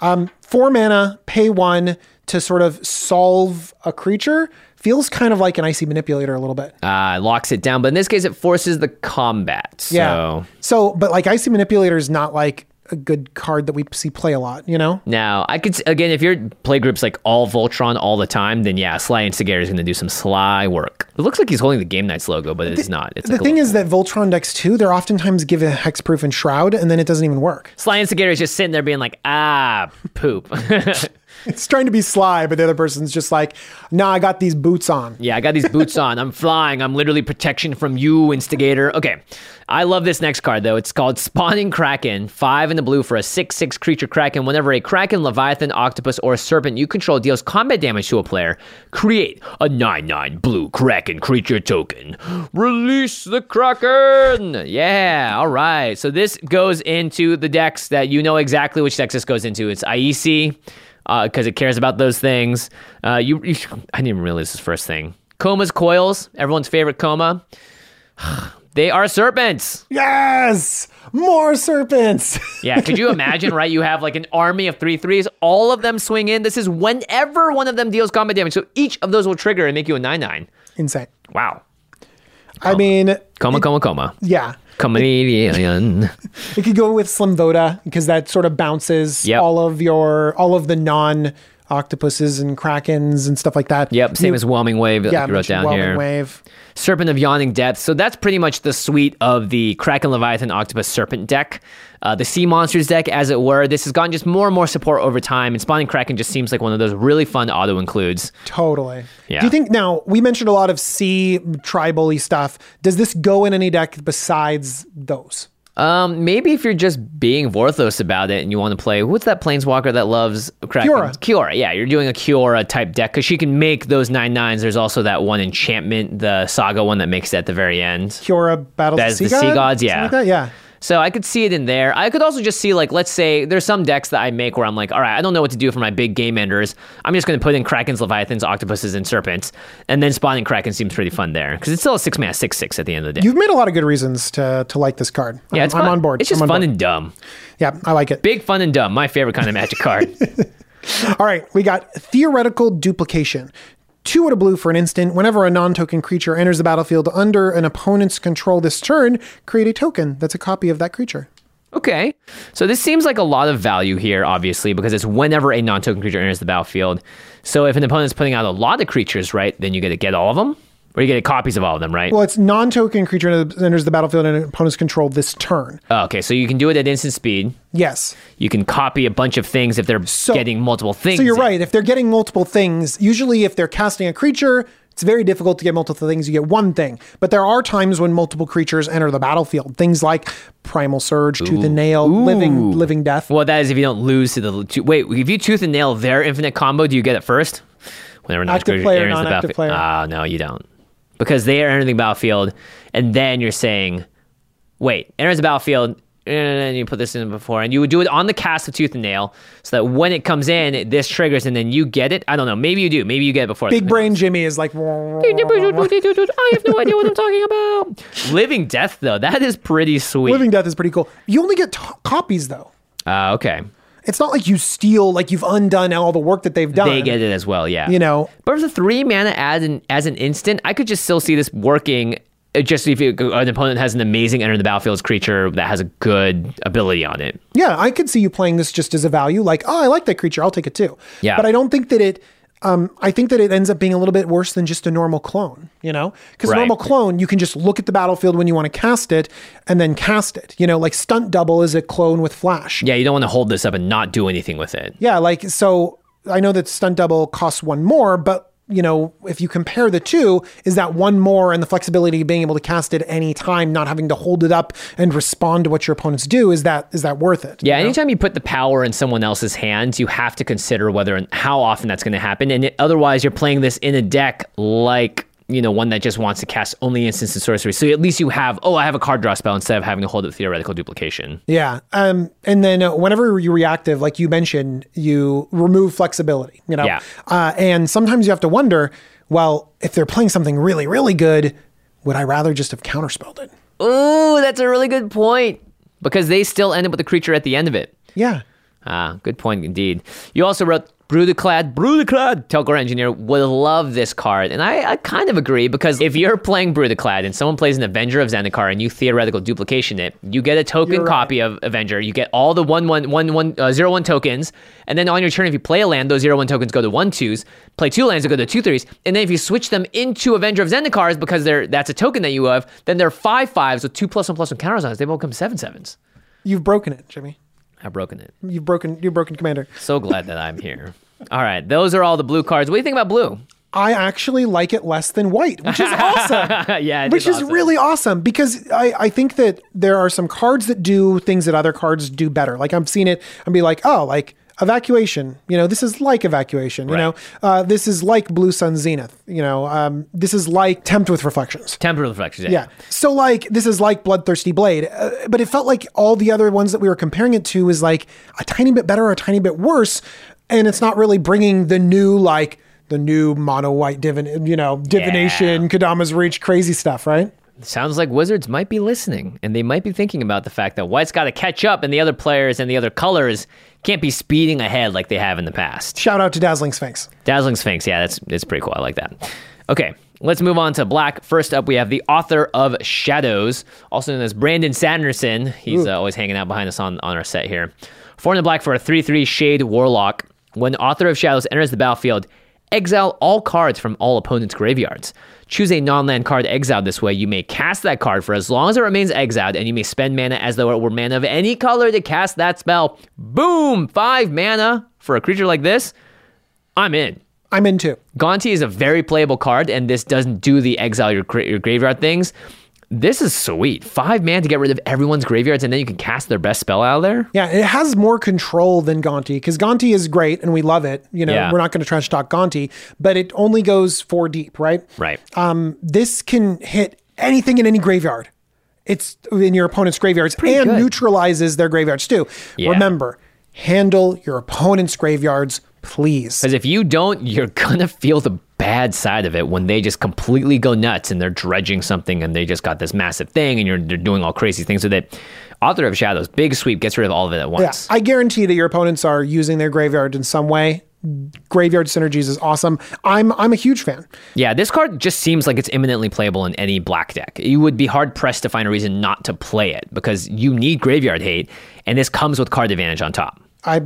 4 mana, pay 1 to sort of solve a creature feels kind of like an Icy Manipulator a little bit. Locks it down, but in this case, it forces the combat. So. Yeah. So, but like Icy Manipulator is not like a good card that we see play a lot, you know? Now, I could, again, if your play group's like all Voltron all the time, then yeah, Sly Instigator is going to do some sly work. It looks like he's holding the Game Knights logo, but it's not. It's the thing is that Voltron decks too, they're oftentimes give a Hexproof and Shroud, and then it doesn't even work. Sly Instigator is just sitting there being like, poop. It's trying to be sly, but the other person's just like, nah, I got these boots on. Yeah, I got these boots on. I'm flying. I'm literally protection from you, Instigator. Okay. I love this next card, though. It's called Spawning Kraken. 5 in the blue for a 6/6 creature Kraken. Whenever a Kraken, Leviathan, Octopus, or Serpent you control deals combat damage to a player, create a 9/9 blue Kraken creature token. Release the Kraken! Yeah, all right. So this goes into the decks that you know exactly which decks this goes into. It's Aesi, because it cares about those things. I didn't even realize this first thing. Koma's Coils, everyone's favorite Koma. They are serpents. Yes! More serpents. Yeah, could you imagine, right? You have like an army of 3/3s. All of them swing in. This is whenever one of them deals combat damage. So each of those will trigger and make you a 9/9. Insane. Wow. I mean... Koma. Yeah. Comedian. It could go with Slim Voda because that sort of bounces all of the non-octopuses and krakens and stuff like that. Yep, same as Whelming Wave that you wrote down Whelming here. Wave. Serpent of Yawning Depths. So that's pretty much the suite of the Kraken, Leviathan, Octopus, Serpent deck. The Sea Monsters deck, as it were. This has gotten just more and more support over time, and Spawning Kraken just seems like one of those really fun auto-includes. Totally. Yeah. Do you think, now, we mentioned a lot of sea tribal-y stuff. Does this go in any deck besides those? Maybe if you're just being Vorthos about it and you want to play, what's that planeswalker that loves Kraken? Kiora. Yeah, you're doing a Kiora type deck because she can make those 9/9s. There's also that one enchantment, the Saga one that makes it at the very end. Kiora battles the Sea Gods, yeah. Something like that? Yeah. So I could see it in there. I could also just see, like, let's say there's some decks that I make where I'm like, all right, I don't know what to do for my big game enders. I'm just going to put in Krakens, Leviathans, Octopuses, and Serpents. And then Spawning Kraken seems pretty fun there because it's still a 6-mana 6/6 at the end of the day. You've made a lot of good reasons to like this card. Yeah, I'm on board. It's just fun and dumb. Yeah, I like it. Big fun and dumb. My favorite kind of Magic card. All right, we got Theoretical Duplication. 2 and a blue for an instant. Whenever a non-token creature enters the battlefield under an opponent's control this turn, create a token that's a copy of that creature. Okay. So this seems like a lot of value here, obviously, because it's whenever a non-token creature enters the battlefield. So if an opponent's putting out a lot of creatures, right, then you get to get all of them? Or you get copies of all of them, right? Well, it's non-token creature that enters the battlefield and an opponent's control this turn. Oh, okay, so you can do it at instant speed. Yes. You can copy a bunch of things if they're getting multiple things. So you're right. If they're getting multiple things, usually if they're casting a creature, it's very difficult to get multiple things. You get one thing. But there are times when multiple creatures enter the battlefield. Things like Primal Surge, Tooth and Nail, Living Death. Well, that is if you don't lose to the... Wait, if you Tooth and Nail their infinite combo, do you get it first? Whenever active player, non-active player. Oh, no, you don't. Because they are entering the battlefield, and then you're saying, wait, enters the battlefield, and you put this in before, and you would do it on the cast of Tooth and Nail, so that when it comes in, this triggers, and then you get it. I don't know. Maybe you do. Maybe you get it before. Big Brain Jimmy is like... I have no idea what I'm talking about. Living Death, though, that is pretty sweet. Living Death is pretty cool. You only get copies, though. Okay. it's not like you steal, like you've undone all the work that they've done. They get it as well, yeah. You know? But for the 3 mana as an instant, I could just still see this working just if an opponent has an amazing enter the battlefield creature that has a good ability on it. Yeah, I could see you playing this just as a value, like, oh, I like that creature, I'll take it too. Yeah. But I don't think that I think that it ends up being a little bit worse than just a normal clone, you know? Because a normal clone, you can just look at the battlefield when you want to cast it and then cast it. You know, like Stunt Double is a clone with flash. Yeah, you don't want to hold this up and not do anything with it. Yeah, like, so I know that Stunt Double costs 1 more, but you know, if you compare the two, is that 1 more and the flexibility of being able to cast it any time, not having to hold it up and respond to what your opponents do, is that worth it? Yeah, anytime you put the power in someone else's hands, you have to consider whether and how often that's going to happen. And otherwise, you're playing this in a deck like, you know, one that just wants to cast only instants and sorcery. So at least you have, I have a card draw spell instead of having to hold up theoretical duplication. Yeah. And then whenever you reactive, like you mentioned, you remove flexibility, you know? Yeah. And sometimes you have to wonder, well, if they're playing something really, really good, would I rather just have counterspelled it? Ooh, that's a really good point. Because they still end up with a creature at the end of it. Yeah. Good point indeed. You also wrote Brudiclad, Telgor Engineer would love this card. And I kind of agree, because if you're playing Brudiclad and someone plays an Avenger of Zendikar and you theoretical duplication it, you get a token copy of Avenger, you get all the 0/1 tokens, and then on your turn, if you play a land, those 0/1 tokens go to 1/2s, play 2 lands, they go to 2/3s, and then if you switch them into Avenger of Zendikars because that's a token that you have, then they're 5/5s with 2+1/+1 counters on it. They will become 7/7s. You've broken it, Jimmy. I've broken it. You've broken Commander. So glad that I'm here. All right, those are all the blue cards. What do you think about blue? I actually like it less than white, which is awesome. Yeah, which is really awesome, because I think that there are some cards that do things that other cards do better. Like I've seen it and be like, oh, like Evacuation, you know, this is like Evacuation, you know, this is like Blue Sun Zenith, you know, this is like Tempt with Reflections. Tempt with Reflections, yeah. So like, this is like Bloodthirsty Blade, but it felt like all the other ones that we were comparing it to is like a tiny bit better or a tiny bit worse. And it's not really bringing the new mono white divination, Kadama's Reach, crazy stuff, right? Sounds like Wizards might be listening, and they might be thinking about the fact that White's got to catch up, and the other players and the other colors can't be speeding ahead like they have in the past. Shout out to Dazzling Sphinx. Dazzling Sphinx, yeah, it's pretty cool. I like that. Okay, let's move on to black. First up, we have the Author of Shadows, also known as Brandon Sanderson. He's always hanging out behind us on our set here. 4 in the black for a 3/3 Shade Warlock. When Author of Shadows enters the battlefield, exile all cards from all opponents' graveyards. Choose a non-land card exiled this way. You may cast that card for as long as it remains exiled, and you may spend mana as though it were mana of any color to cast that spell. Boom! 5 mana for a creature like this. I'm in. I'm in too. Gonti is a very playable card, and this doesn't do the exile your graveyard things. This is sweet. 5 mana to get rid of everyone's graveyards, and then you can cast their best spell out of there. Yeah, it has more control than Gonti, because Gonti is great, and we love it. You know, we're not going to trash talk Gonti, but it only goes 4 deep, right? Right. This can hit anything in any graveyard. It's in your opponent's graveyards, and neutralizes their graveyards too. Yeah. Remember, handle your opponent's graveyards, please. Because if you don't, you're going to feel the bad side of it when they just completely go nuts and they're dredging something and they just got this massive thing and they're doing all crazy things with it. Author of Shadows, big sweep, gets rid of all of it at once. Yeah, I guarantee that your opponents are using their graveyard in some way. Graveyard synergies is awesome. I'm a huge fan. Yeah, this card just seems like it's imminently playable in any black deck. You would be hard pressed to find a reason not to play it because you need graveyard hate, and this comes with card advantage on top.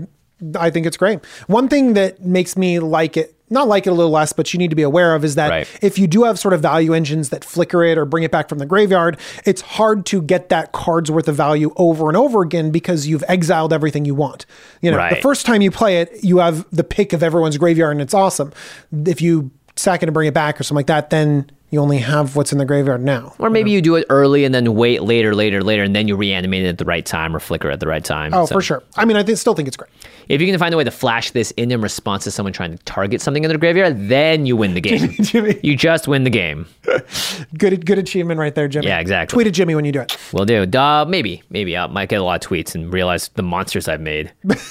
I think it's great. One thing that makes me like it, not like it a little less, but you need to be aware of is that if you do have sort of value engines that flicker it or bring it back from the graveyard, it's hard to get that card's worth of value over and over again because you've exiled everything you want. You know, the first time you play it, you have the pick of everyone's graveyard and it's awesome. If you sack it and bring it back or something like that, then you only have what's in the graveyard now. Or maybe you do it early and then wait later, and then you reanimate it at the right time or flicker at the right time. Oh, for sure. I mean, I still think it's great. If you can find a way to flash this in response to someone trying to target something in their graveyard, then you win the game. Jimmy. You just win the game. Good achievement right there, Jimmy. Yeah, exactly. Tweet at Jimmy when you do it. Will do. Maybe I might get a lot of tweets and realize the monsters I've made.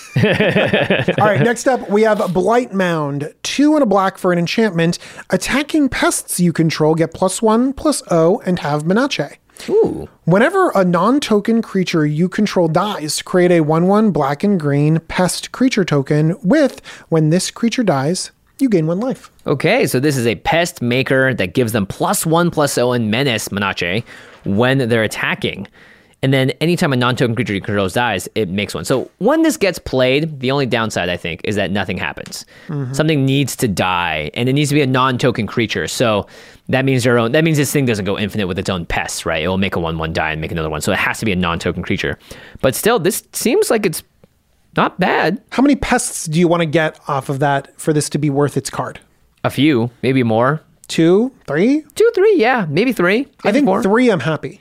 All right, next up, we have Blight Mound. 2 and a black for an enchantment. Attacking pests you control get +1/+0 and have Menace. Ooh. Whenever a non-token creature you control dies, create a 1/1 black and green pest creature token with, when this creature dies, you gain 1 life. Okay, so this is a pest maker that gives them +1/+0 and menace Menace when they're attacking. And then anytime a non-token creature you control dies, it makes 1. So when this gets played, the only downside, I think, is that nothing happens. Something needs to die, and it needs to be a non-token creature. So that means this thing doesn't go infinite with its own pests, right? It will make a 1/1 die and make another one. So it has to be a non-token creature. But still, this seems like it's not bad. How many pests do you want to get off of that for this to be worth its card? A few, maybe more. 2, 3? 2, 3, yeah. Maybe 3. Maybe I think 4. 3 I'm happy.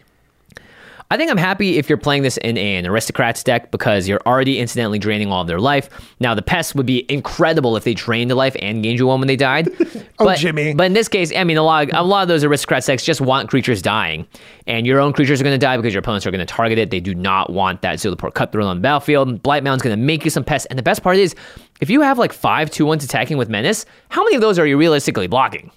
I think I'm happy if you're playing this in an Aristocrats deck because you're already incidentally draining all of their life. Now, the pests would be incredible if they drained the life and gained you 1 when they died. Jimmy. But in this case, I mean, a lot of those Aristocrats decks just want creatures dying. And your own creatures are going to die because your opponents are going to target it. They do not want that Zulaport Cutthroat on the battlefield. Blightmound's going to make you some pests. And the best part is, if you have like 5 2/1s attacking with Menace, how many of those are you realistically blocking?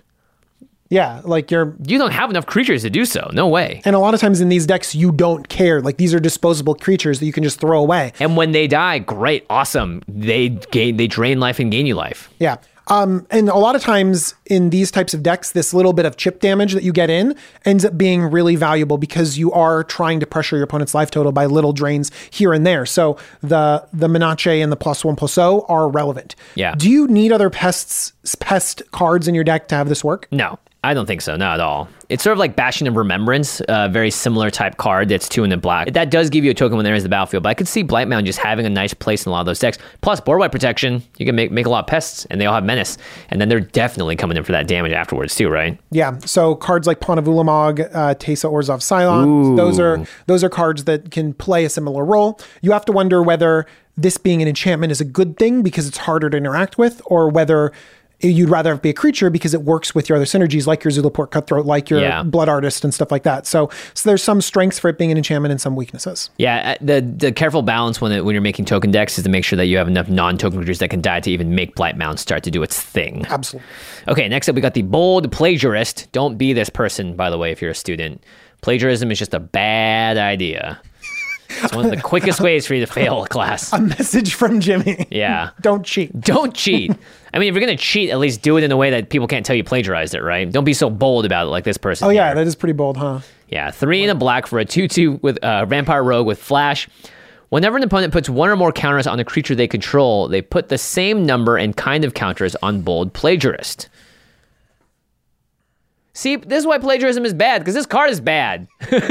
Yeah, like you don't have enough creatures to do so. No way. And a lot of times in these decks, you don't care. Like these are disposable creatures that you can just throw away. And when they die, great, awesome. They drain life and gain you life. Yeah. And a lot of times in these types of decks, this little bit of chip damage that you get in ends up being really valuable because you are trying to pressure your opponent's life total by little drains here and there. So the Menace and the +1/+0 are relevant. Yeah. Do you need other pest cards in your deck to have this work? No. I don't think so. Not at all. It's sort of like Bastion of Remembrance, a very similar type card that's 2 in the black. That does give you a token when there is the battlefield, but I could see Blightmound just having a nice place in a lot of those decks. Plus, board wipe protection, you can make a lot of pests, and they all have menace. And then they're definitely coming in for that damage afterwards too, right? Yeah. So cards like Pawn of Ulamog, Teysa Orzhov Cylon, those are cards that can play a similar role. You have to wonder whether this being an enchantment is a good thing because it's harder to interact with, or whether you'd rather be a creature because it works with your other synergies, like your Zulaport Cutthroat, like your Blood Artist and stuff like that. So there's some strengths for it being an enchantment and some weaknesses. Yeah, the careful balance when you're making token decks is to make sure that you have enough non-token creatures that can die to even make Blightmound start to do its thing. Absolutely. Okay, next up we got the Bold Plagiarist. Don't be this person, by the way, if you're a student. Plagiarism is just a bad idea. It's one of the quickest ways for you to fail a class. A message from Jimmy. Yeah. Don't cheat. Don't cheat. I mean, if you're going to cheat, at least do it in a way that people can't tell you plagiarized it, right? Don't be so bold about it like this person. Oh, yeah, here. that is pretty bold, huh? Yeah, 3 in a black for a 2/2 with Vampire Rogue with Flash. Whenever an opponent puts 1 or more counters on a creature they control, they put the same number and kind of counters on Bold Plagiarist. See, this is why plagiarism is bad, because this card is bad.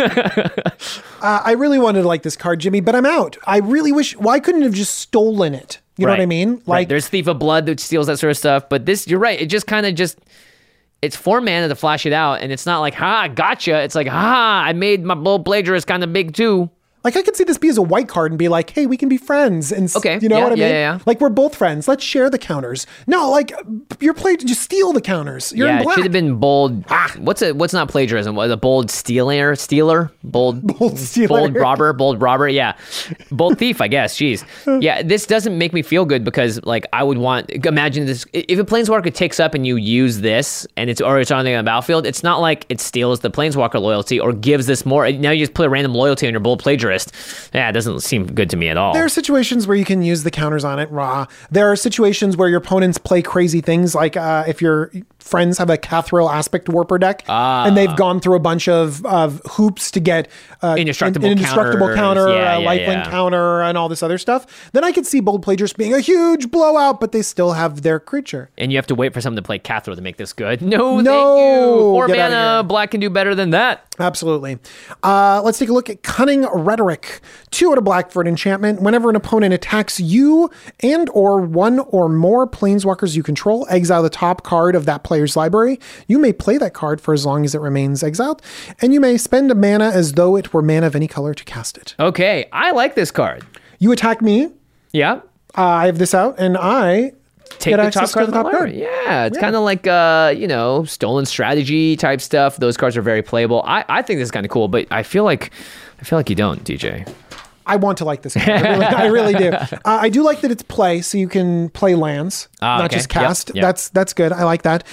I really wanted to like this card, Jimmy, but I'm out. I really wish, why couldn't have just stolen it? You know what I mean? Like, there's Thief of Blood that steals that sort of stuff, but this, you're right, it just kind of it's 4 mana to flash it out, and it's not like, gotcha. It's like, I made my Bold Plagiarist kind of big too. Like, I could see this be as a white card and be like, hey, we can be friends. And you know what I mean? Yeah. Like, we're both friends. Let's share the counters. No, like, you're just steal the counters. You're in black. It should have been bold. What's not plagiarism? The bold stealer? Bold stealer. Bold robber. Yeah. Bold thief, I guess. Jeez. Yeah, this doesn't make me feel good because, like, I would imagine this. If a Planeswalker takes up and you use this and it's on the battlefield, it's not like it steals the Planeswalker loyalty or gives this more. Now you just put a random loyalty on your Bold Plagiarist. Yeah, it doesn't seem good to me at all. There are situations where you can use the counters on it raw. There are situations where your opponents play crazy things, like if your friends have a Cathril Aspect Warper deck and they've gone through a bunch of hoops to get indestructible counter, lifelink counter, and all this other stuff, then I could see Bold Plagiarist being a huge blowout, but they still have their creature. And you have to wait for someone to play Cathril to make this good. No, thank you. 4 mana, black can do better than that. Absolutely. Let's take a look at Cunning Rhetoric. 2 out of black for an enchantment. Whenever an opponent attacks you and or 1 or more planeswalkers you control, exile the top card of that player's library. You may play that card for as long as it remains exiled, and you may spend a mana as though it were mana of any color to cast it. Okay, I like this card. You attack me. Yeah. I have this out, and I take the top card of the card. Yeah, it's kind of like stolen strategy type stuff. Those cards are very playable. I think this is kind of cool, but I feel like you don't, DJ. I want to like this card. I really do. I do like that it's play, so you can play lands, not just cast. Yep. That's good. I like that.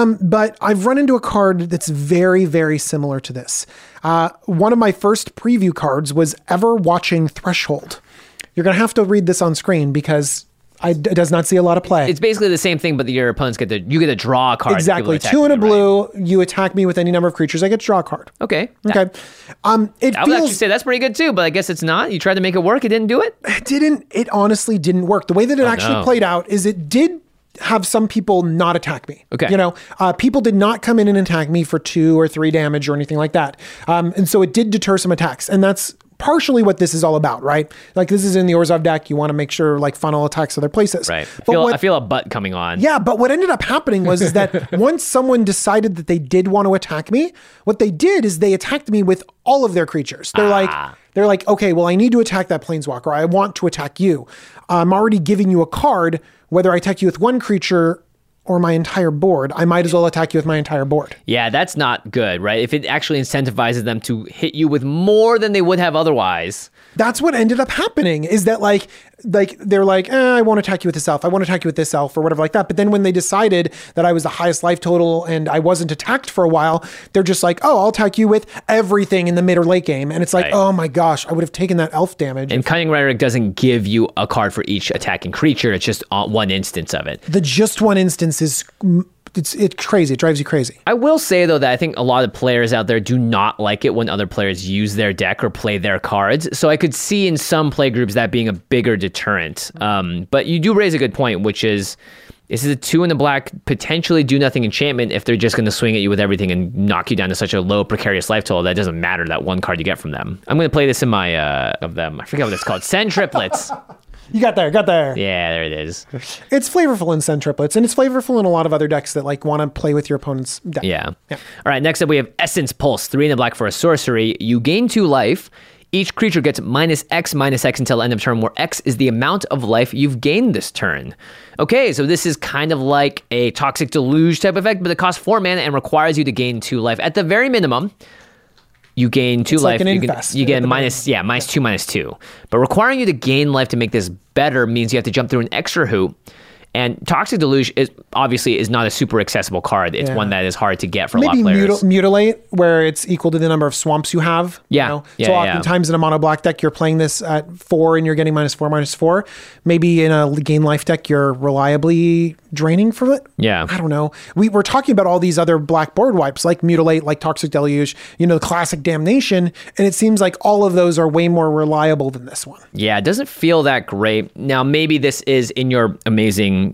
But I've run into a card that's very, very similar to this. One of my first preview cards was Ever Watching Threshold. You're going to have to read this on screen because it does not see a lot of play. It's basically the same thing, but your opponents get to draw a card. Exactly. 2 and a blue. You attack me with any number of creatures. I get to draw a card. Okay. Okay. I would actually say that's pretty good too, but I guess it's not. You tried to make it work. It didn't do it. It honestly didn't work. The way that it played out is it did have some people not attack me. Okay. People did not come in and attack me for 2 or 3 damage or anything like that. And so it did deter some attacks. And that's partially what this is all about, right? Like this is in the Orzhov deck. You want to make sure like funnel attacks other places. Right. I feel a butt coming on. Yeah, but what ended up happening was that once someone decided that they did want to attack me, what they did is they attacked me with all of their creatures. They're like, okay, well, I need to attack that planeswalker. I want to attack you. I'm already giving you a card. Whether I attack you with one creature or my entire board, I might as well attack you with my entire board. Yeah, that's not good, right? If it actually incentivizes them to hit you with more than they would have otherwise. That's what ended up happening, is that like they're like, I won't attack you with this elf. I won't attack you with this elf or whatever like that. But then when they decided that I was the highest life total and I wasn't attacked for a while, they're just like, I'll attack you with everything in the mid or late game. And it's like, oh my gosh, I would have taken that elf damage. And Cunning Rhetoric doesn't give you a card for each attacking creature. It's just one instance of it. The just one instance is... It's crazy. It drives you crazy. I will say, though, that I think a lot of players out there do not like it when other players use their deck or play their cards. So I could see in some play groups that being a bigger deterrent. But you do raise a good point, which is this is a 2 in the black, potentially do nothing enchantment if they're just going to swing at you with everything and knock you down to such a low precarious life total that doesn't matter that one card you get from them. I'm going to play this in my of them. I forget what it's called. Send Triplets. You got there. Yeah, there it is. It's flavorful in Send Triplets, and it's flavorful in a lot of other decks that like want to play with your opponent's deck. Yeah. All right, next up we have Essence Pulse, 3 in the black for a sorcery. You gain 2 life. Each creature gets -X until end of turn, where X is the amount of life you've gained this turn. Okay, so this is kind of like a Toxic Deluge type effect, but it costs 4 mana and requires you to gain 2 life. At the very minimum, you gain 2 life. Like you get -2/-2. But requiring you to gain life to make this better means you have to jump through an extra hoop. And Toxic Deluge is not a super accessible card. It's one that is hard to get for a lot of players. Mutilate, where it's equal to the number of swamps you have. Yeah. So oftentimes in a mono black deck, you're playing this at 4 and you're getting -4/-4. Maybe in a gain life deck, you're reliably draining from it. Yeah. I don't know. We're talking about all these other black board wipes like Mutilate, like Toxic Deluge, the classic Damnation. And it seems like all of those are way more reliable than this one. Yeah, it doesn't feel that great. Now, maybe this is in your amazing,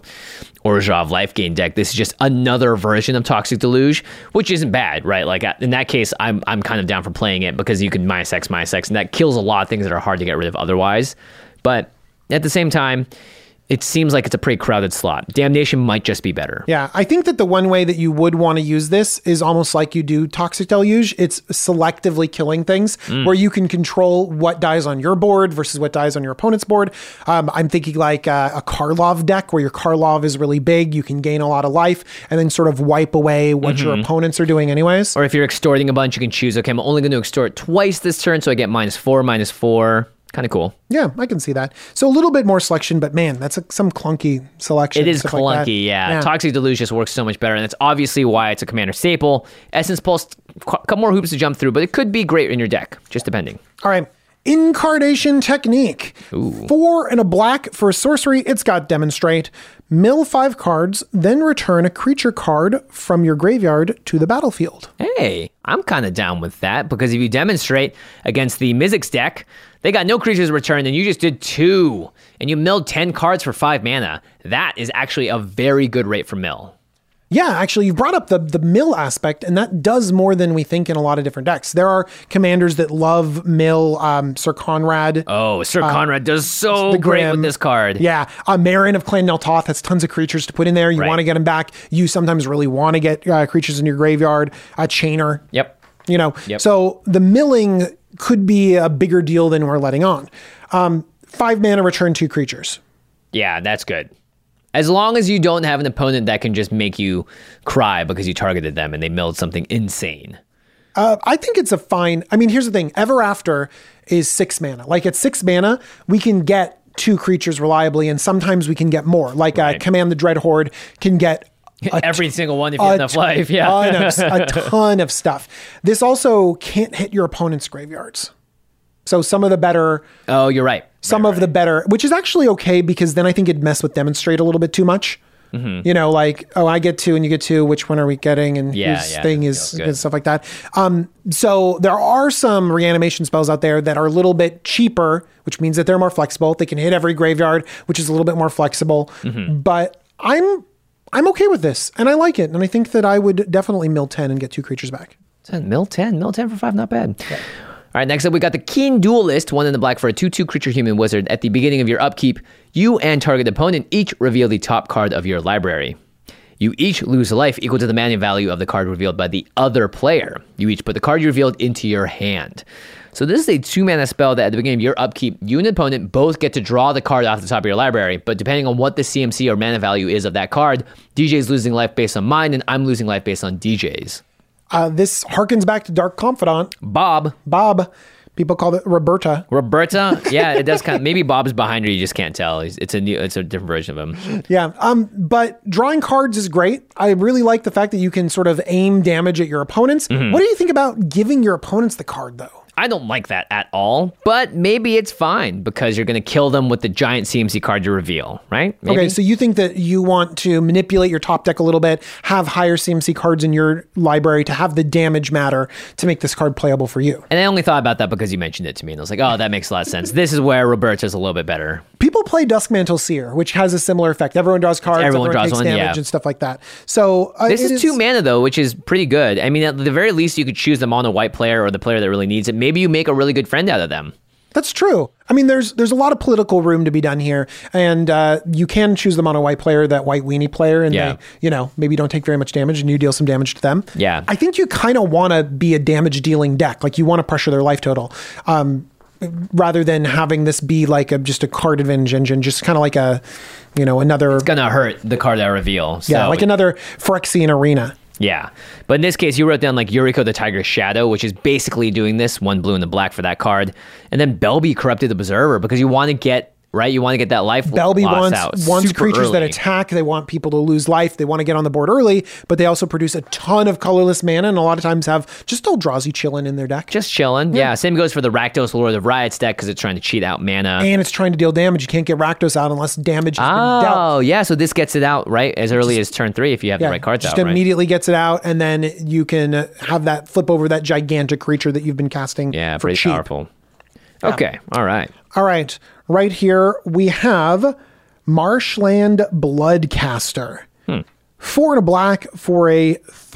Orzhov life gain deck. This is just another version of Toxic Deluge, which isn't bad, right? Like in that case, I'm kind of down for playing it because you can -X, and that kills a lot of things that are hard to get rid of otherwise. But at the same time, it seems like it's a pretty crowded slot. Damnation might just be better. Yeah, I think that the one way that you would want to use this is almost like you do Toxic Deluge. It's selectively killing things where you can control what dies on your board versus what dies on your opponent's board. I'm thinking like a Karlov deck where your Karlov is really big. You can gain a lot of life and then sort of wipe away what your opponents are doing anyways. Or if you're extorting a bunch, you can choose, okay, I'm only going to extort twice this turn, so I get -4/-4. Kind of cool. Yeah, I can see that. So a little bit more selection, but man, that's some clunky selection. It is clunky, yeah. Toxic Deluge just works so much better, and that's obviously why it's a commander staple. Essence Pulse, a couple more hoops to jump through, but it could be great in your deck, just depending. All right. Incarnation Technique. Ooh. 4 and a black for a sorcery. It's got Demonstrate. Mill 5 cards, then return a creature card from your graveyard to the battlefield. Hey, I'm kind of down with that, because if you Demonstrate against the Mizzix deck, they got no creatures returned, and you just did 2, and you milled 10 cards for 5 mana. That is actually a very good rate for mill. Yeah, actually, you've brought up the mill aspect, and that does more than we think in a lot of different decks. There are commanders that love mill. Sir Conrad. Oh, Sir Conrad does so great with this card. Yeah. Marin of Clan Neltoth has tons of creatures to put in there. You want to get them back. You sometimes really want to get creatures in your graveyard. Chainer. Yep. So the milling could be a bigger deal than we're letting on. 5 mana, return 2 creatures. Yeah, that's good. As long as you don't have an opponent that can just make you cry because you targeted them and they milled something insane. I think it's a fine. I mean, here's the thing. Ever After is 6 mana. Like at 6 mana, we can get 2 creatures reliably, and sometimes we can get more. Like Command the Dread Horde can get every single one if you have enough life. Yeah. A ton of stuff. This also can't hit your opponent's graveyards. So some of the better... Oh, you're right. Some of the better, which is actually okay, because then I think it'd mess with Demonstrate a little bit too much. You know, like, oh, I get 2 and you get 2. Which one are we getting? And whose thing is and stuff like that. So there are some reanimation spells out there that are a little bit cheaper, which means that they're more flexible. They can hit every graveyard, which is a little bit more flexible. But I'm okay with this, and I like it. And I think that I would definitely mill 10 and get 2 creatures back. Mill 10 for 5, not bad. Yeah. All right, next up, we got the Keen Duelist, 1 in the black for a 2/2 creature human wizard. At the beginning of your upkeep, you and target opponent each reveal the top card of your library. You each lose a life equal to the mana value of the card revealed by the other player. You each put the card you revealed into your hand. So this is a 2-mana spell that at the beginning of your upkeep, you and opponent both get to draw the card off the top of your library, but depending on what the CMC or mana value is of that card, DJ's losing life based on mine, and I'm losing life based on DJ's. This harkens back to Dark Confidant. Bob. People call it Roberta. Yeah, it does kind of, maybe Bob's behind her, you just can't tell. It's a different version of him. Yeah. But drawing cards is great. I really like the fact that you can sort of aim damage at your opponents. What do you think about giving your opponents the card, though? I don't like that at all, but maybe it's fine because you're going to kill them with the giant CMC card you reveal, right? Maybe? Okay, so you think that you want to manipulate your top deck a little bit, have higher CMC cards in your library to have the damage matter to make this card playable for you. And I only thought about that because you mentioned it to me, and I was like, oh, that makes a lot of sense. This is where Roberta's a little bit better. People play Duskmantle Seer, which has a similar effect. Everyone draws cards, everyone draws takes damage and stuff like that. So this is 2 mana, though, which is pretty good. I mean, at the very least, you could choose them on a white player or the player that really needs it. Maybe you make a really good friend out of them. That's true. I mean, there's a lot of political room to be done here, and you can choose them on a white player, that white weenie player, and they, maybe don't take very much damage, and you deal some damage to them. Yeah. I think you kind of want to be a damage dealing deck. Like, you want to pressure their life total. Rather than having this be like just a card advantage engine, just kind of like another... It's going to hurt the card I reveal. So. Yeah, like another Phyrexian Arena. Yeah. But in this case, you wrote down like Yuriko the Tiger's Shadow, which is basically doing this, 1 blue and the black for that card. And then Belby Corrupted Observer, because you want to get... Right, you want to get that life Belby loss out wants creatures early. that attack. They want people to lose life. They want to get on the board early, but they also produce a ton of colorless mana, and a lot of times have just Eldrazi chilling in their deck. Just chilling, yeah. Same goes for the Rakdos Lord of Riots deck because it's trying to cheat out mana. And it's trying to deal damage. You can't get Rakdos out unless damage has been dealt. Oh, yeah, so this gets it out, right, as early as turn 3 if you have the right cards out, right? Just immediately gets it out, and then you can have that flip over that gigantic creature that you've been casting for pretty cheap. Powerful. Okay, all right. Right here, we have Marshland Bloodcaster. 4 and a black for a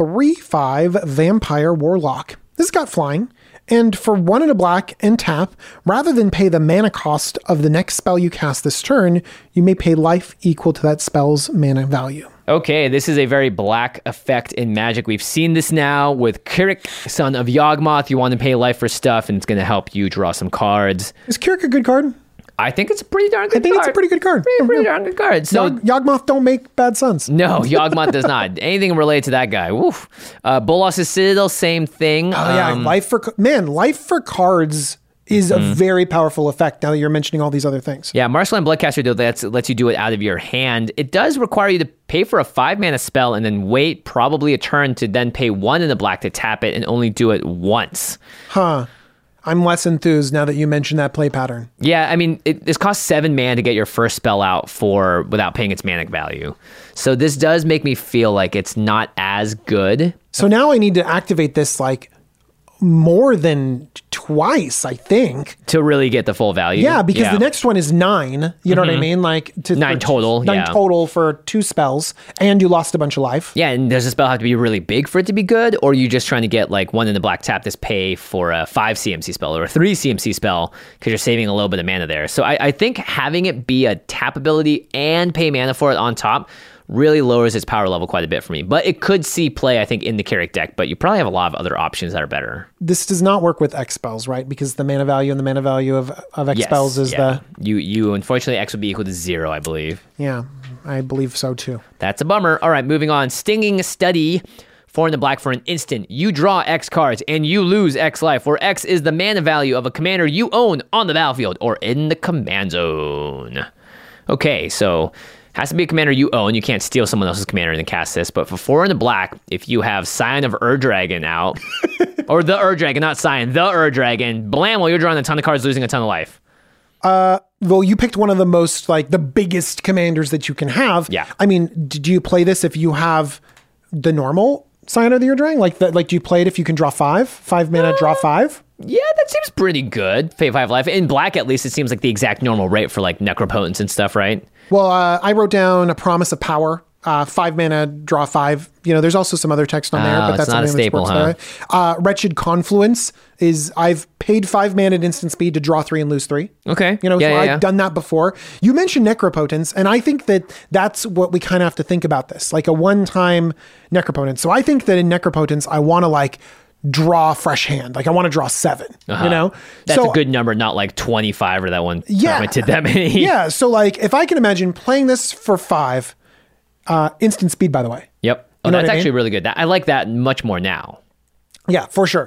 3/5 Vampire Warlock. This has got flying. And for 1 and a black and tap, rather than pay the mana cost of the next spell you cast this turn, you may pay life equal to that spell's mana value. Okay, this is a very black effect in Magic. We've seen this now with Kirik, son of Yawgmoth. You want to pay life for stuff, and it's going to help you draw some cards. Is Kirik a good card? I think it's a pretty darn good card. I think it's a pretty good card. Pretty darn good card. So Yawgmoth don't make bad sons. No, Yawgmoth does not. Anything related to that guy. Woof. Bolas' Citadel, same thing. Oh, yeah. Life for cards is a very powerful effect now that you're mentioning all these other things. Yeah, Marshland Bloodcaster, though, that lets you do it out of your hand. It does require you to pay for a 5-mana spell and then wait probably a turn to then pay 1 in the black to tap it and only do it once. Huh. I'm less enthused now that you mentioned that play pattern. Yeah, I mean, this costs 7 mana to get your first spell out without paying its mana value. So this does make me feel like it's not as good. So now I need to activate this like more than twice, I think, to really get the full value. Yeah, because the next one is 9. You know what I mean? Like 9 total. 9 total for 2 spells, and you lost a bunch of life. Yeah, and does the spell have to be really big for it to be good, or are you just trying to get like 1 in the black tap this pay for a 5 CMC spell or a 3 CMC spell because you're saving a little bit of mana there? So I think having it be a tap ability and pay mana for it on top really lowers its power level quite a bit for me. But it could see play, I think, in the Kirik deck, but you probably have a lot of other options that are better. This does not work with X spells, right? Because the mana value and the mana value of X spells is the... You unfortunately, X would be equal to 0, I believe. Yeah, I believe so too. That's a bummer. All right, moving on. Stinging Study. 4 in the black for an instant. You draw X cards and you lose X life, where X is the mana value of a commander you own on the battlefield or in the command zone. Okay, so has to be a commander you own. You can't steal someone else's commander and then cast this. But for 4 in the black, if you have Scion of Ur-Dragon out, or the Ur-Dragon, not Scion, the Ur-Dragon, blam, while you're drawing a ton of cards, losing a ton of life. Well, you picked one of the most, like, the biggest commanders that you can have. Yeah. I mean, do you play this if you have the normal Scion of the Ur-Dragon? Like, do you play it if you can draw 5 mana, draw 5? Yeah, that seems pretty good. Pay 5 life. In black, at least, it seems like the exact normal rate for, like, Necropotence and stuff, right? Well, I wrote down a Promise of Power. 5 mana, draw 5. You know, there's also some other text on there, but that's not a staple, huh? Wretched Confluence is I've paid 5 mana at instant speed to draw 3 and lose 3. Okay. You know, I've done that before. You mentioned Necropotence, and I think that that's what we kind of have to think about this, like a one-time Necropotence. So I think that in Necropotence, I want to like draw fresh hand. Like I want to draw 7, you know? That's a good number, not like 25 or that one. Yeah. I did that many. Yeah. So like if I can imagine playing this for 5, instant speed, by the way. Yep. Oh, that's actually really good. I like that much more now. Yeah, for sure.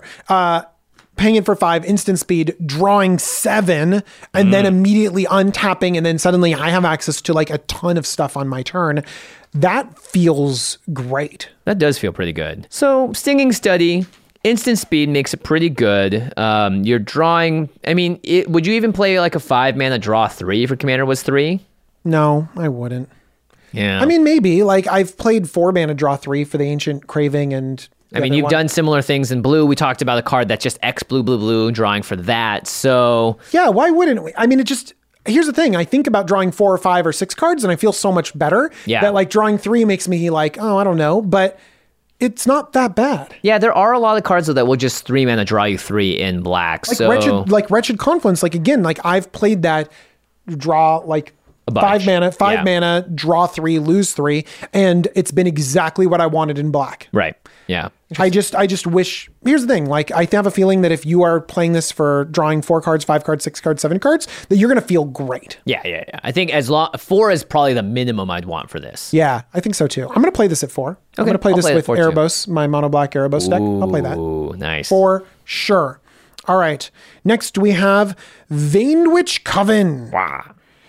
Paying it for 5, instant speed, drawing 7, and then immediately untapping, and then suddenly I have access to like a ton of stuff on my turn. That feels great. That does feel pretty good. So, Stinging Study, instant speed makes it pretty good. You're drawing, I mean, would you even play like a 5 mana draw 3 if your commander was 3? No, I wouldn't. Yeah. I mean, maybe. Like, I've played 4 mana draw 3 for the Ancient Craving and... I mean, you've done similar things in blue. We talked about a card that's just X blue, blue, blue, drawing for that. So... Yeah, why wouldn't we? I mean, it just... Here's the thing. I think about drawing 4 or 5 or 6 cards, and I feel so much better. Yeah. That, like, drawing 3 makes me like, oh, I don't know. But it's not that bad. Yeah, there are a lot of cards, though, that will just 3 mana draw you 3 in black. Like, so... Wretched Confluence. Like, again, like, I've played that draw, like... 5 mana, draw 3, lose 3, and it's been exactly what I wanted in black. Right. Yeah. I just wish. Here's the thing: like, I have a feeling that if you are playing this for drawing 4 cards, 5 cards, 6 cards, 7 cards, that you're gonna feel great. Yeah. I think 4 is probably the minimum I'd want for this. Yeah, I think so too. I'm gonna play this at 4. Okay, I'm gonna play this with Erebos, my mono black Erebos deck. I'll play that. Ooh, nice. For sure. All right. Next we have Vanewitch Coven. Wow.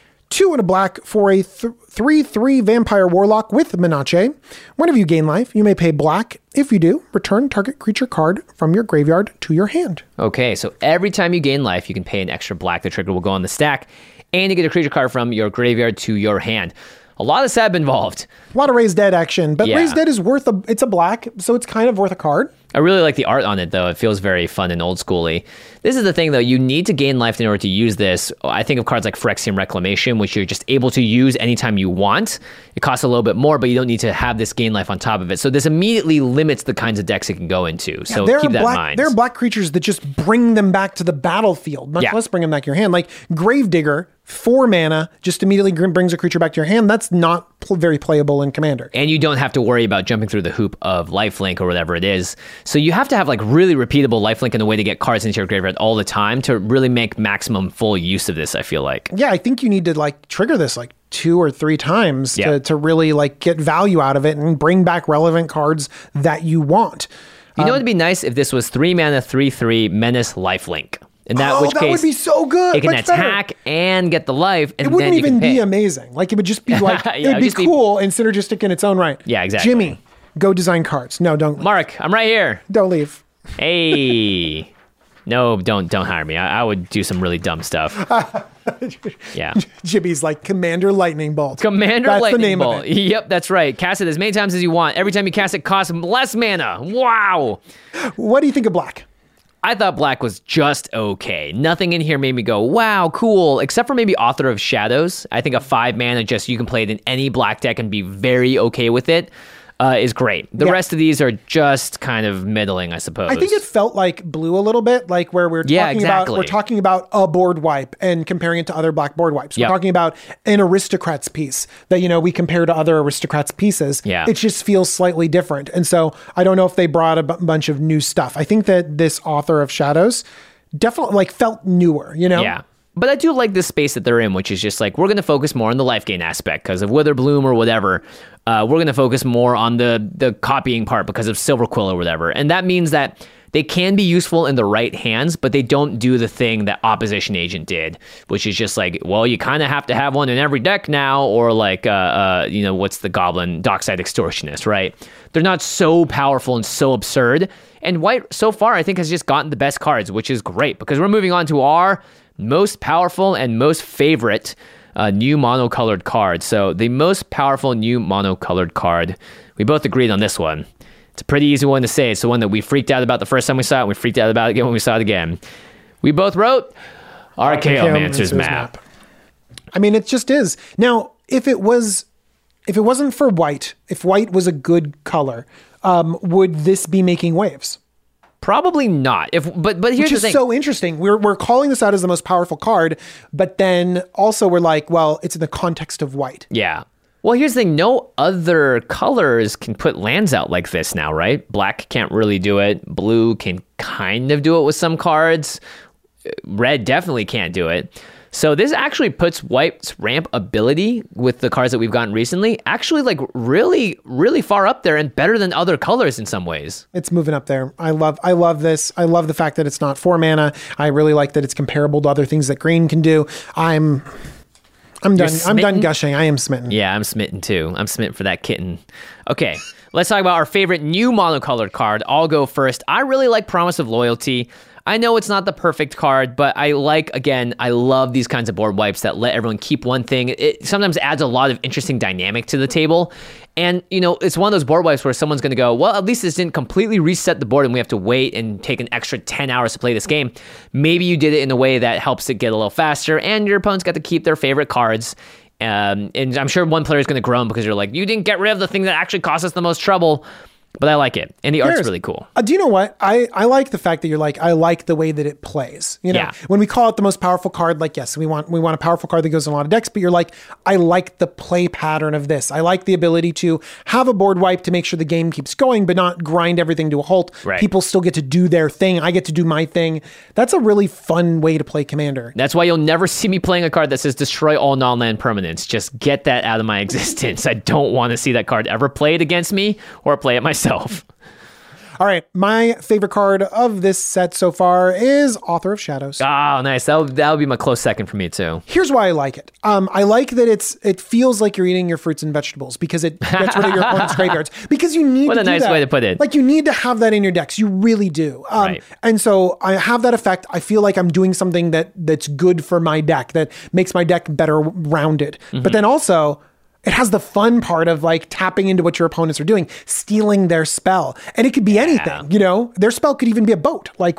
2 in a black for a 3/3 Vampire Warlock with Menace. Whenever you gain life, you may pay black. If you do, return target creature card from your graveyard to your hand. Okay, so every time you gain life, you can pay an extra black. The trigger will go on the stack, and you get a creature card from your graveyard to your hand. A lot of SAB involved. A lot of Raise Dead action, but Raise Dead is it's a black, so it's kind of worth a card. I really like the art on it, though. It feels very fun and old schooly. This is the thing, though. You need to gain life in order to use this. I think of cards like Phyrexian Reclamation, which you're just able to use anytime you want. It costs a little bit more, but you don't need to have this gain life on top of it. So this immediately limits the kinds of decks it can go into. So keep that in mind. There are black creatures that just bring them back to the battlefield, much less bring them back to your hand. Like Gravedigger, 4 mana, just immediately brings a creature back to your hand. That's not very playable in Commander. And you don't have to worry about jumping through the hoop of lifelink or whatever it is. So you have to have like really repeatable lifelink in a way to get cards into your graveyard all the time to really make maximum full use of this, I feel like. Yeah, I think you need to like trigger this like 2 or 3 times to really like get value out of it and bring back relevant cards that you want. You know, it'd be nice if this was 3 mana, 3/3 Menace lifelink. In that that case, would be so good. It can attack and get the life, and it wouldn't then you even can be amazing. Like it would just be like Yeah, it would be cool and synergistic in its own right. Yeah, exactly. Jimmy, go design cards. No, don't. Mark, I'm right here. Don't leave. Hey. No, don't hire me. I would do some really dumb stuff. Yeah. Jimmy's like Commander Lightning Bolt. That's the name Bolt. of it. Yep, that's right. Cast it as many times as you want. Every time you cast it costs less mana. Wow. What do you think of black? I thought black was just okay. Nothing in here made me go, wow, cool, except for maybe Author of Shadows. I think a 5 mana, just you can play it in any black deck and be very okay with it. Is great. The rest of these are just kind of middling, I suppose. I think it felt like blue a little bit, like where we're talking about a board wipe and comparing it to other black board wipes. We're talking about an Aristocrats piece that, you know, we compare to other Aristocrats pieces. Yeah. It just feels slightly different. And so I don't know if they brought a bunch of new stuff. I think that this Author of Shadows definitely like felt newer, you know? Yeah. But I do like this space that they're in, which is just like, we're going to focus more on the life gain aspect because of Witherbloom or whatever. We're going to focus more on the copying part because of Silverquill or whatever. And that means that they can be useful in the right hands, but they don't do the thing that Opposition Agent did, which is just like, well, you kind of have to have one in every deck now, or like, what's the Goblin? Dockside Extortionist, right? They're not so powerful and so absurd. And White, so far, I think, has just gotten the best cards, which is great, because we're moving on to our most powerful and most favorite new monocolored card. So the most powerful new monocolored card, we both agreed on this one. It's a pretty easy one to say. It's the one that we freaked out about the first time we saw it, and we freaked out about it again when we saw it again. We both wrote Archaeomancer's Map. I mean, it just is. Now, if it wasn't for White, if White was a good color, would this be making waves? Probably not. But here's the thing. Which is so interesting. We're calling this out as the most powerful card, but then also we're like, well, it's in the context of White. Yeah. Well, here's the thing. No other colors can put lands out like this now, right? Black can't really do it. Blue can kind of do it with some cards. Red definitely can't do it. So this actually puts White's ramp ability with the cards that we've gotten recently actually like really, really far up there and better than other colors in some ways. It's moving up there. I love this. I love the fact that it's not 4 mana. I really like that it's comparable to other things that green can do. I'm done. I'm done gushing. I am smitten. Yeah, I'm smitten too. I'm smitten for that kitten. Okay, let's talk about our favorite new monocolored card. I'll go first. I really like Promise of Loyalty. I know it's not the perfect card, but I love these kinds of board wipes that let everyone keep one thing. It sometimes adds a lot of interesting dynamic to the table. And, it's one of those board wipes where someone's going to go, well, at least this didn't completely reset the board and we have to wait and take an extra 10 hours to play this game. Maybe you did it in a way that helps it get a little faster and your opponents got to keep their favorite cards. And I'm sure one player is going to groan because you're like, you didn't get rid of the thing that actually cost us the most trouble. But I like it. And the art's really cool. Do you know what? I like the fact that you're like, I like the way that it plays. Yeah. When we call it the most powerful card, like, yes, we want a powerful card that goes in a lot of decks, but you're like, I like the play pattern of this. I like the ability to have a board wipe to make sure the game keeps going, but not grind everything to a halt. Right. People still get to do their thing. I get to do my thing. That's a really fun way to play Commander. That's why you'll never see me playing a card that says destroy all non-land permanents. Just get that out of my existence. I don't want to see that card ever played against me or play it myself. All right, my favorite card of this set so far is Author of Shadows. Oh, nice. That would be my close second for me too. Here's why I like it. I like that it feels like you're eating your fruits and vegetables because it gets rid of your opponent's graveyards. Because you need what to a do nice that. way to put it. Like you need to have that in your decks. You really do. Right. And so I have that effect. I feel like I'm doing something that's good for my deck, that makes my deck better rounded. Mm-hmm. But then also, it has the fun part of like tapping into what your opponents are doing, stealing their spell. And it could be anything, their spell could even be a boat. Like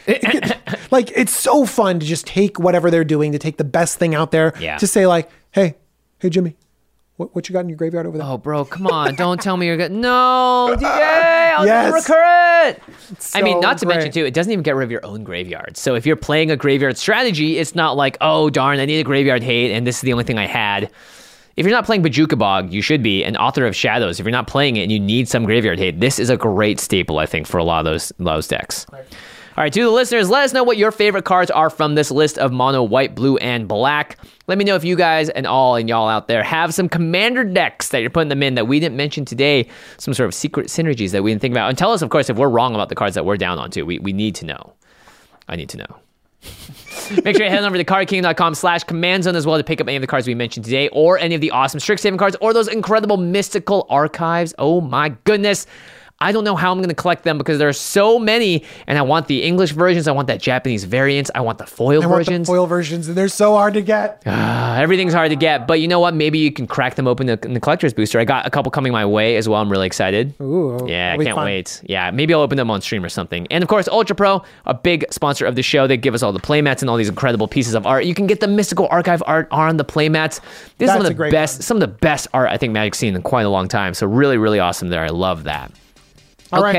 it's so fun to just take whatever they're doing, to take the best thing out there, to say like, hey Jimmy, what you got in your graveyard over there? Oh, bro, come on. Don't tell me you're good. No, DK, I'll yes. never recur it. So I mean, not to great. mention, too, it doesn't even get rid of your own graveyard. So if you're playing a graveyard strategy, it's not like, oh, darn, I need a graveyard hate, and this is the only thing I had. If you're not playing Bojuka Bog, you should be, and Author of Shadows. If you're not playing it and you need some graveyard hate, this is a great staple, I think, for a lot of those decks. Right. All right, to the listeners, let us know what your favorite cards are from this list of mono, white, blue, and black. Let me know if you guys and y'all out there have some Commander decks that you're putting them in that we didn't mention today, some sort of secret synergies that we didn't think about. And tell us, of course, if we're wrong about the cards that we're down on, too. We need to know. I need to know. Make sure you head over to cardking.com/command zone as well to pick up any of the cards we mentioned today or any of the awesome Strixhaven cards or those incredible mystical archives. Oh my goodness. I don't know how I'm going to collect them because there are so many, and I want the English versions, I want that Japanese variants, I want the foil versions. The foil versions, and they're so hard to get. Everything's hard to get, but you know what? Maybe you can crack them open in the collector's booster. I got a couple coming my way as well. I'm really excited. Ooh, yeah, I can't wait. Yeah, maybe I'll open them on stream or something. And of course, Ultra Pro, a big sponsor of the show. They give us all the playmats and all these incredible pieces of art. You can get the mystical archive art on the playmats. This is some of the best art I think Magic's seen in quite a long time. So really, really awesome there. I love that. All okay. right.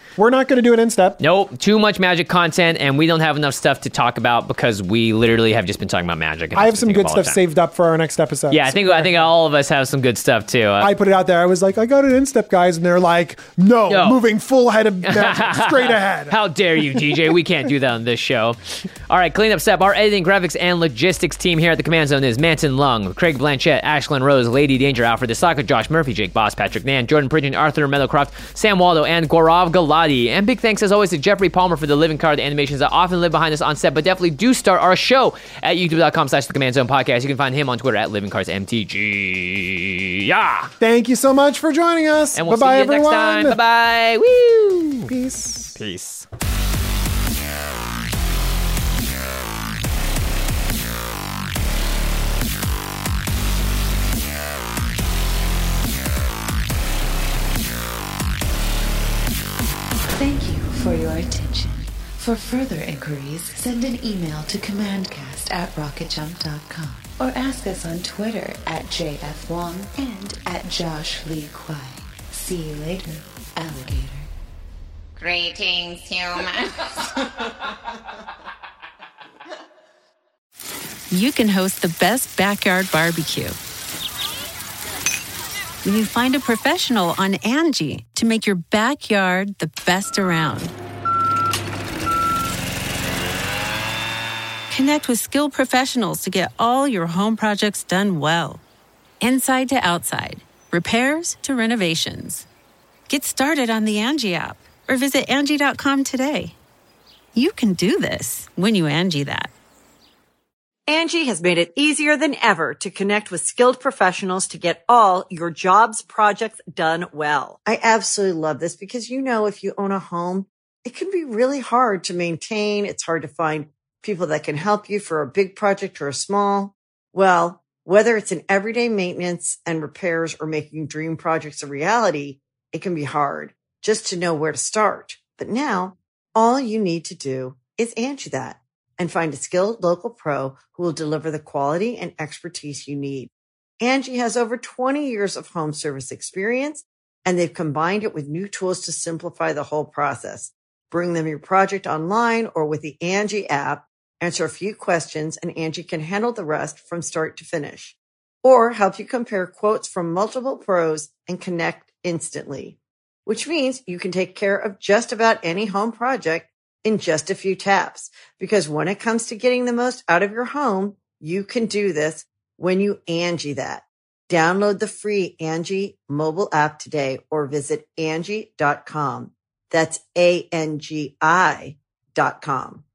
We're not going to do an in-step. Nope, too much Magic content, and we don't have enough stuff to talk about because we literally have just been talking about Magic. I have some good stuff saved up for our next episode. Yeah, I think all of us have some good stuff too. I put it out there. I was like, I got an in-step, guys, and they're like, no. Moving full head of Magic, straight ahead. How dare you, DJ? We can't do that on this show. All right, cleanup step. Our editing, graphics, and logistics team here at the Command Zone is Manton Lung, Craig Blanchett, Ashlyn Rose, Lady Danger, Alfred Desaka, Josh Murphy, Jake Boss, Patrick Nan, Jordan Pridgeon, Arthur Meadowcroft, Sam Waldo, and Gaurav Galati. And big thanks as always to Jeffrey Palmer for the living card animations that often live behind us on set, but definitely do start our show at youtube.com/The Command Zone Podcast. You can find him on Twitter at LivingCardsMTG. Yeah. Thank you so much for joining us. And we'll Bye-bye, see you everyone. next time. Bye-bye. Woo. Peace. Peace. Thank you for your attention. For further inquiries, send an email to commandcast@rocketjump.com or ask us on Twitter @JFWong and @JoshLeeQuai. See you later, alligator. Greetings, humans. You can host the best backyard barbecue when you find a professional on Angie to make your backyard the best around. Connect with skilled professionals to get all your home projects done well. Inside to outside, repairs to renovations. Get started on the Angie app or visit Angie.com today. You can do this when you Angie that. Angie has made it easier than ever to connect with skilled professionals to get all your jobs projects done well. I absolutely love this because, you know, if you own a home, it can be really hard to maintain. It's hard to find people that can help you for a big project or a small. Well, whether it's in everyday maintenance and repairs or making dream projects a reality, it can be hard just to know where to start. But now all you need to do is Angie that and find a skilled local pro who will deliver the quality and expertise you need. Angie has over 20 years of home service experience, and they've combined it with new tools to simplify the whole process. Bring them your project online or with the Angie app, answer a few questions, and Angie can handle the rest from start to finish. Or help you compare quotes from multiple pros and connect instantly, which means you can take care of just about any home project in just a few taps. Because when it comes to getting the most out of your home, you can do this when you Angie that. Download the free Angie mobile app today or visit Angie.com. That's ANGI.com.